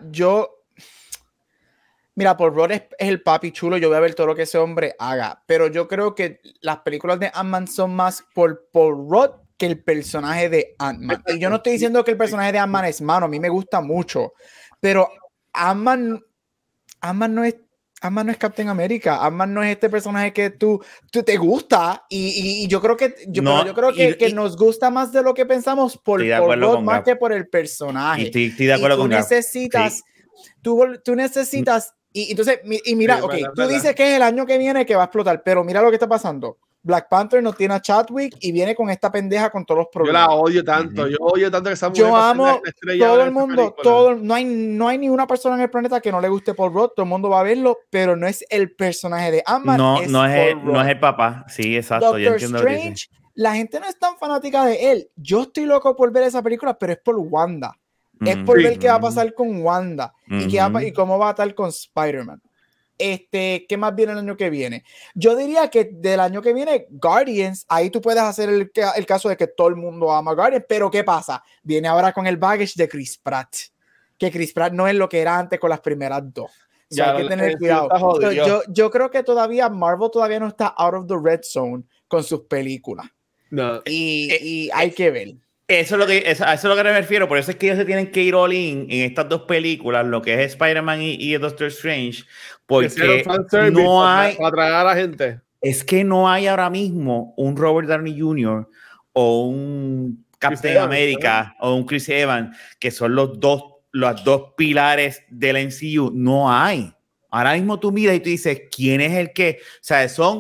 Mira, Paul Rudd es el papi chulo. Yo voy a ver todo lo que ese hombre haga. Pero yo creo que las películas de Ant-Man son más por Paul Rudd que el personaje de Ant-Man. Y yo no estoy diciendo que el personaje de Ant-Man es malo. A mí me gusta mucho. Pero Ant-Man no es Captain America. Ant-Man no es este personaje que tú te gusta y yo creo que nos gusta más de lo que pensamos por Rod más que por el personaje. Estoy de acuerdo con Gab. Tú necesitas y entonces mira, tú dices que es el año que viene que va a explotar, pero mira lo que está pasando. Black Panther no tiene a Chadwick y viene con esta pendeja con todos los problemas. Yo la odio tanto, yo odio tanto que esa mujer yo amo todo el mundo, no hay ni una persona en el planeta que no le guste Paul Rudd, todo el mundo va a verlo, pero no es el personaje de Ant-Man. No es el papá, sí, exacto. Doctor yo entiendo Strange, la gente no es tan fanática de él. Yo estoy loco por ver esa película, pero es por Wanda. Es por ver qué va a pasar con Wanda y cómo va a estar con Spider-Man. ¿Qué más viene el año que viene? Yo diría que del año que viene, Guardians, ahí tú puedes hacer el caso de que todo el mundo ama Guardians, pero ¿qué pasa? Viene ahora con el baggage de Chris Pratt, que Chris Pratt no es lo que era antes con las primeras dos. Hay que tener cuidado. Yo creo que todavía Marvel todavía no está out of the red zone con sus películas. No. Y hay que ver. Eso es lo que me refiero. Por eso es que ellos se tienen que ir all in en estas dos películas, lo que es Spider-Man y Doctor Strange, porque no hay para atraer a la gente. Es que no hay ahora mismo un Robert Downey Jr. o un Captain America o un Chris Evans, que son los dos pilares del MCU. No hay. Ahora mismo tú miras y tú dices, ¿quién es el que? O sea, son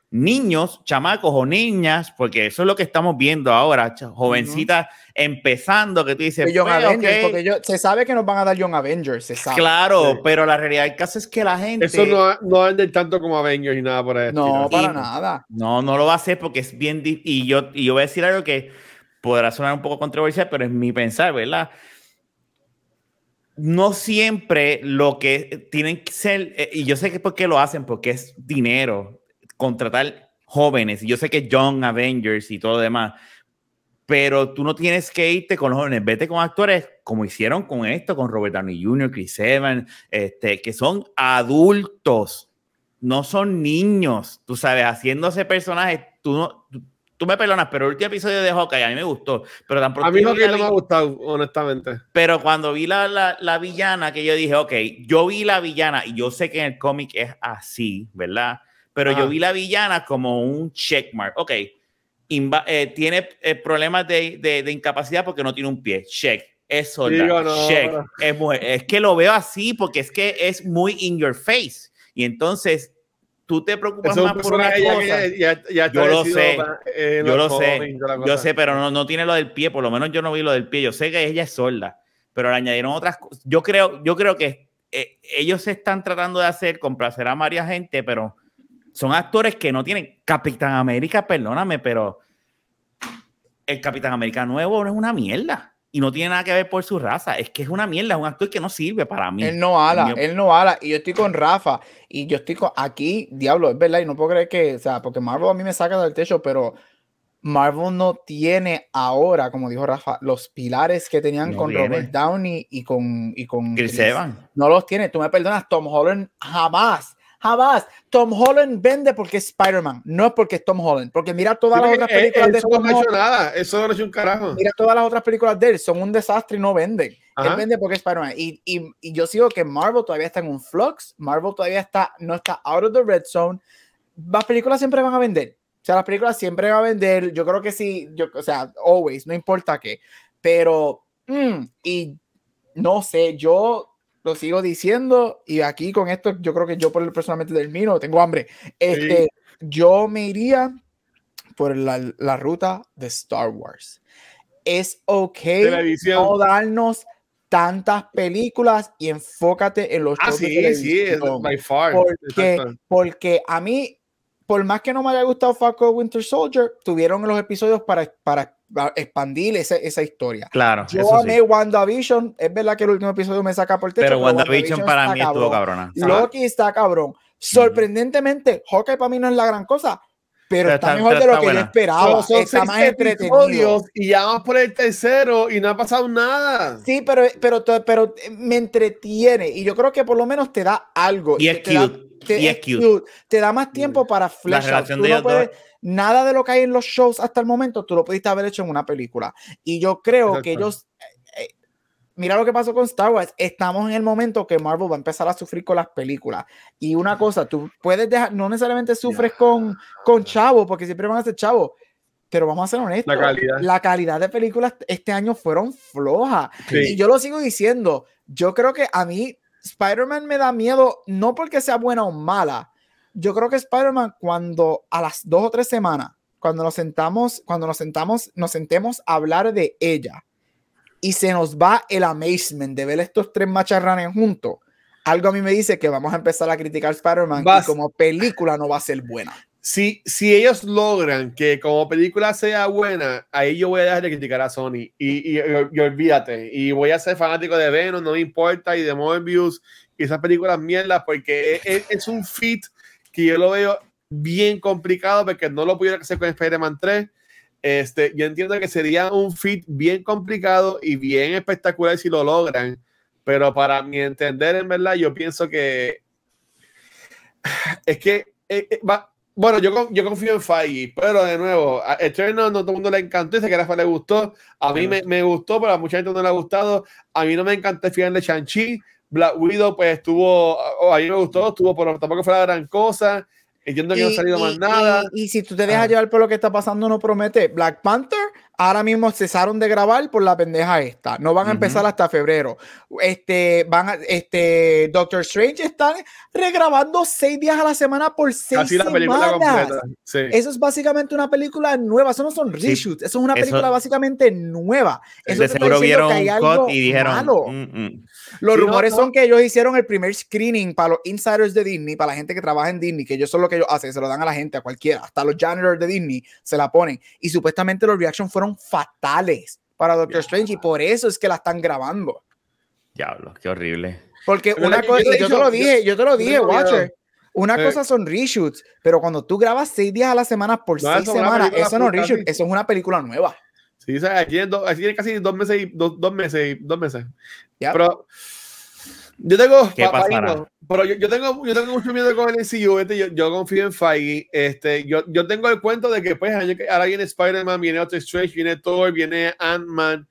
niños, chamacos o niñas, porque eso es lo que estamos viendo ahora, jovencitas empezando, que tú dices, Young Avengers, porque se sabe que nos van a dar Young Avengers, se sabe. Claro, sí. Pero la realidad del caso es que la gente... Eso no vende tanto como Avengers y nada por eso. No, para nada. No lo va a hacer porque es bien... Y yo voy a decir algo que podrá sonar un poco controversial, pero es mi pensar, ¿verdad? No siempre lo que tienen que ser... y yo sé que por qué lo hacen, porque es dinero, contratar jóvenes. Yo sé que Young Avengers y todo lo demás, pero tú no tienes que irte con los jóvenes, vete con actores como hicieron con esto, con Robert Downey Jr., Chris Evans, que son adultos, no son niños, tú sabes, haciéndose personajes. Tú me perdonas, pero el último episodio de Hawkeye a mí me gustó, pero tampoco... A mí no me ha gustado, honestamente. Pero cuando vi la villana, que yo dije, ok, yo vi la villana, y yo sé que en el cómic es así, ¿verdad? Pero yo vi la villana como un checkmark, ok, tiene problemas de incapacidad porque no tiene un pie. Check. Es soldado. No, check. No. Es mujer. Es que lo veo así porque es que es muy in your face. Y entonces tú te preocupas más por una cosa. Yo lo sé. Yo lo sé. Yo sé, pero no tiene lo del pie. Por lo menos yo no vi lo del pie. Yo sé que ella es sorda, pero le añadieron otras cosas. Yo creo que ellos se están tratando de hacer complacer a varias gente, pero son actores que no tienen... Capitán América, perdóname, pero el Capitán América nuevo no es una mierda. Y no tiene nada que ver por su raza. Es que es una mierda, es un actor que no sirve para mí. Él no ala. Y yo estoy con Rafa. Y yo estoy aquí, diablo, es verdad. Y no puedo creer que, o sea, porque Marvel a mí me saca del techo, pero Marvel no tiene ahora, como dijo Rafa, los pilares que tenían con Robert Downey y con Chris Evans. No los tiene. Tú me perdonas, Tom Holland jamás. Tom Holland vende porque es Spider-Man, no es porque es Tom Holland. Porque mira todas las otras películas de Tom Holland. No ha hecho nada, eso no ha hecho un carajo. Mira todas las otras películas de él, son un desastre y no venden. Él vende porque es Spider-Man. Y yo sigo que Marvel todavía está en un flux. Marvel todavía no está out of the red zone. Las películas siempre van a vender. O sea, las películas siempre van a vender. Yo creo que sí, o sea, always, no importa qué. Pero, y no sé, yo lo sigo diciendo, y aquí con esto yo creo que yo personalmente termino, tengo hambre. Sí. Yo me iría por la ruta de Star Wars. Es ok no darnos tantas películas y enfócate en los shows de televisión. By far. Porque a mí, por más que no me haya gustado Falcon Winter Soldier, tuvieron los episodios para expandir esa historia. Claro. Yo amé WandaVision. Es verdad que el último episodio me saca por el techo. Pero WandaVision para mí estuvo cabrona. Loki está cabrón. Sorprendentemente, Hawkeye para mí no es la gran cosa, pero está mejor de lo que yo esperaba. Está más entretenido. Y ya vamos por el tercero y no ha pasado nada. Sí, pero me entretiene. Y yo creo que por lo menos te da algo. Y es cute. Te da más tiempo para flesh out. Tú no puedes, nada de lo que hay en los shows hasta el momento, tú lo pudiste haber hecho en una película. Y yo creo que ellos... mira lo que pasó con Star Wars. Estamos en el momento que Marvel va a empezar a sufrir con las películas. Y una cosa, tú puedes dejar... No necesariamente sufres con Chavo, porque siempre van a ser Chavo. Pero vamos a ser honestos. La calidad de películas este año fueron flojas. Sí. Y yo lo sigo diciendo. Yo creo que a mí Spider-Man me da miedo, no porque sea buena o mala. Yo creo que Spider-Man, cuando a las 2 o 3 semanas, cuando nos sentemos a hablar de ella y se nos va el amazement de ver estos 3 macharranes juntos, algo a mí me dice que vamos a empezar a criticar Spider-Man y como película no va a ser buena. Si ellos logran que como película sea buena, ahí yo voy a dejar de criticar a Sony y olvídate, y voy a ser fanático de Venom, no me importa, y de Morbius y esas películas mierdas, porque es un fit que yo lo veo bien complicado, porque no lo pudieron hacer con Spider-Man 3. Yo entiendo que sería un fit bien complicado y bien espectacular si lo logran, pero para mi entender, en verdad, yo pienso que es que bueno, yo confío en Feige, pero de nuevo, a Eternal no todo el mundo le encantó, dice que a Rafa le gustó, a mí me gustó, pero a mucha gente no le ha gustado. A mí no me encantó el final de Shang-Chi. Black Widow pues estuvo, a mí me gustó, pero tampoco fue la gran cosa. Entiendo que no ha salido más nada. Y si tú te dejas llevar por lo que está pasando, no promete. Black Panther, ahora mismo cesaron de grabar por la pendeja esta. No van a empezar hasta febrero. Doctor Strange están regrabando 6 días a la semana por 6 Así semanas. La película completa. Sí. Eso es básicamente una película nueva. Eso no son reshoots. Eso es una película básicamente nueva. Eso de seguro vieron un cut y dijeron malo. Los rumores son que ellos hicieron el primer screening para los insiders de Disney, para la gente que trabaja en Disney, que ellos son lo que ellos hacen, se lo dan a la gente, a cualquiera, hasta los janitors de Disney se la ponen. Y supuestamente los reactions fueron fatales para Doctor Strange y por eso es que la están grabando. Diablo, qué horrible. Porque una cosa, yo te lo dije, Watcher. Una cosa son reshoots, pero cuando tú grabas 6 días a la semana por 6 semanas, eso no es reshoot, eso es una película nueva. Sí, o sea, aquí tiene casi 2 meses y 2 meses. Yep. Pero yo tengo yo tengo mucho miedo con el MCU. Yo confío en Feige. Yo tengo el cuento de que pues ahora viene Spider-Man, viene Doctor Strange, viene Thor, viene Ant-Man.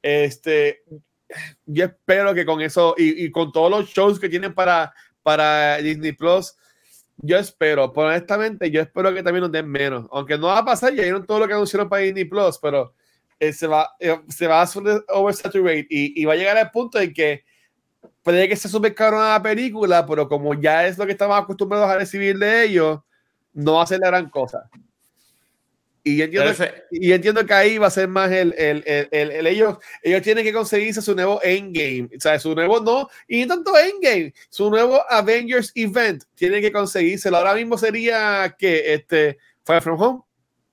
Yo espero que con eso y con todos los shows que tienen para Disney Plus, yo espero, pero honestamente, yo espero que también nos den menos. Aunque no va a pasar, ya vieron todo lo que anunciaron para Disney Plus, pero se va a oversaturate y va a llegar al punto en que puede que se súper caro una película, pero como ya es lo que estamos acostumbrados a recibir de ellos, no va a ser la gran cosa. Y entiendo que ahí va a ser más ellos tienen que conseguirse su nuevo Endgame, o sea, su nuevo y no tanto Endgame, su nuevo Avengers event, tienen que conseguírselo. Ahora mismo sería que Far From Home,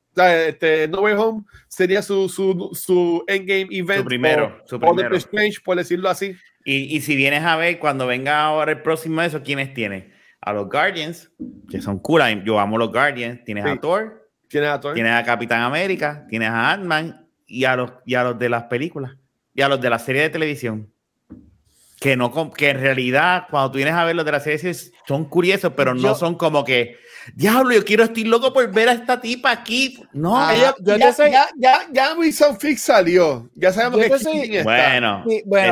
No Way Home sería su Endgame event, su primero. Doctor Strange, por decirlo así. Y si vienes a ver, cuando venga ahora el próximo eso, ¿quiénes tienen? A los Guardians, que son cool. Yo amo los Guardians. Tienes a Thor. Tienes a Capitán América. Tienes a Ant-Man. Y a los de las películas. Y a los de la serie de televisión. Que en realidad, cuando tú vienes a ver los de la serie, son curiosos, pero no son como que, diablo, yo estoy loco por ver a esta tipa aquí. No, ya Wilson Fix salió. Ya sabemos que está. Bueno,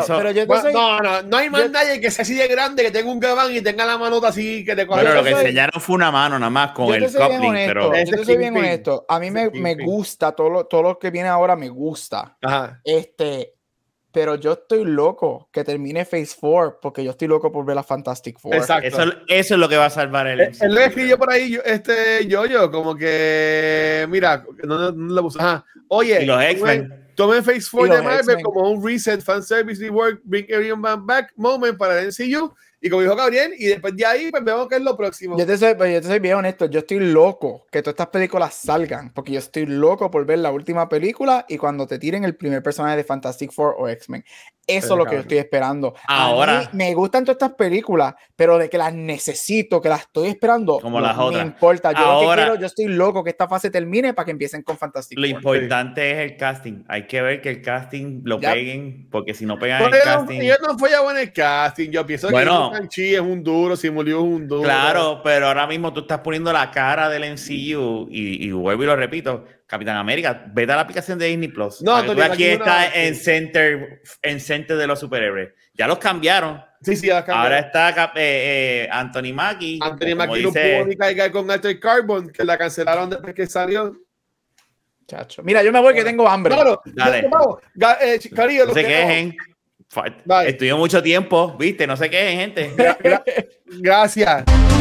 no hay más nadie que sea así de grande, que tenga un gabán y tenga la manota así que te coge. Pero lo que enseñaron fue una mano nada más con el coupling. Yo te soy bien honesto. A mí me gusta todo lo que viene ahora, me gusta. Ajá. Pero yo estoy loco que termine Phase 4 porque yo estoy loco por ver la Fantastic Four. Exacto. Eso es lo que va a salvar el MCU. Él le escribió por ahí yo como que mira, no le puse. Ajá. Oye, y los X-Men. Tomen Phase 4 de Marvel como un reset, fanservice, rework, bring everyone back moment para el MCU. Y como dijo Gabriel, y después de ahí, pues vemos qué es lo próximo. Yo te soy bien honesto, yo estoy loco que todas estas películas salgan, porque yo estoy loco por ver la última película y cuando te tiren el primer personaje de Fantastic Four o X-Men. Eso es lo que yo estoy esperando. Ahora. A mí me gustan todas estas películas, pero de que las necesito, que las estoy esperando, como las otras. Me importa. Yo estoy loco que esta fase termine para que empiecen con Fantastic Four. Lo importante es el casting. Hay que ver que el casting lo peguen, porque si no pegan el casting... Yo no fui a bueno el casting. Yo pienso que Shang-Chi es un duro, Simuliu es un duro. Claro, pero ahora mismo tú estás poniendo la cara del MCU y vuelvo y lo repito, Capitán América, vete a la aplicación de Disney Plus. No, tú aquí está en center de los superhéroes. Ya los cambiaron. Sí, ya cambiaron. Ahora está Anthony Mackie. Anthony Mackie no pudo ni caigar con Altered Carbon, que la cancelaron después que salió. Chacho. Mira, yo me voy que tengo hambre. Claro, dale. Carillo, no se quejen. Estudió mucho tiempo, ¿viste? No se quejen, gente. Gracias.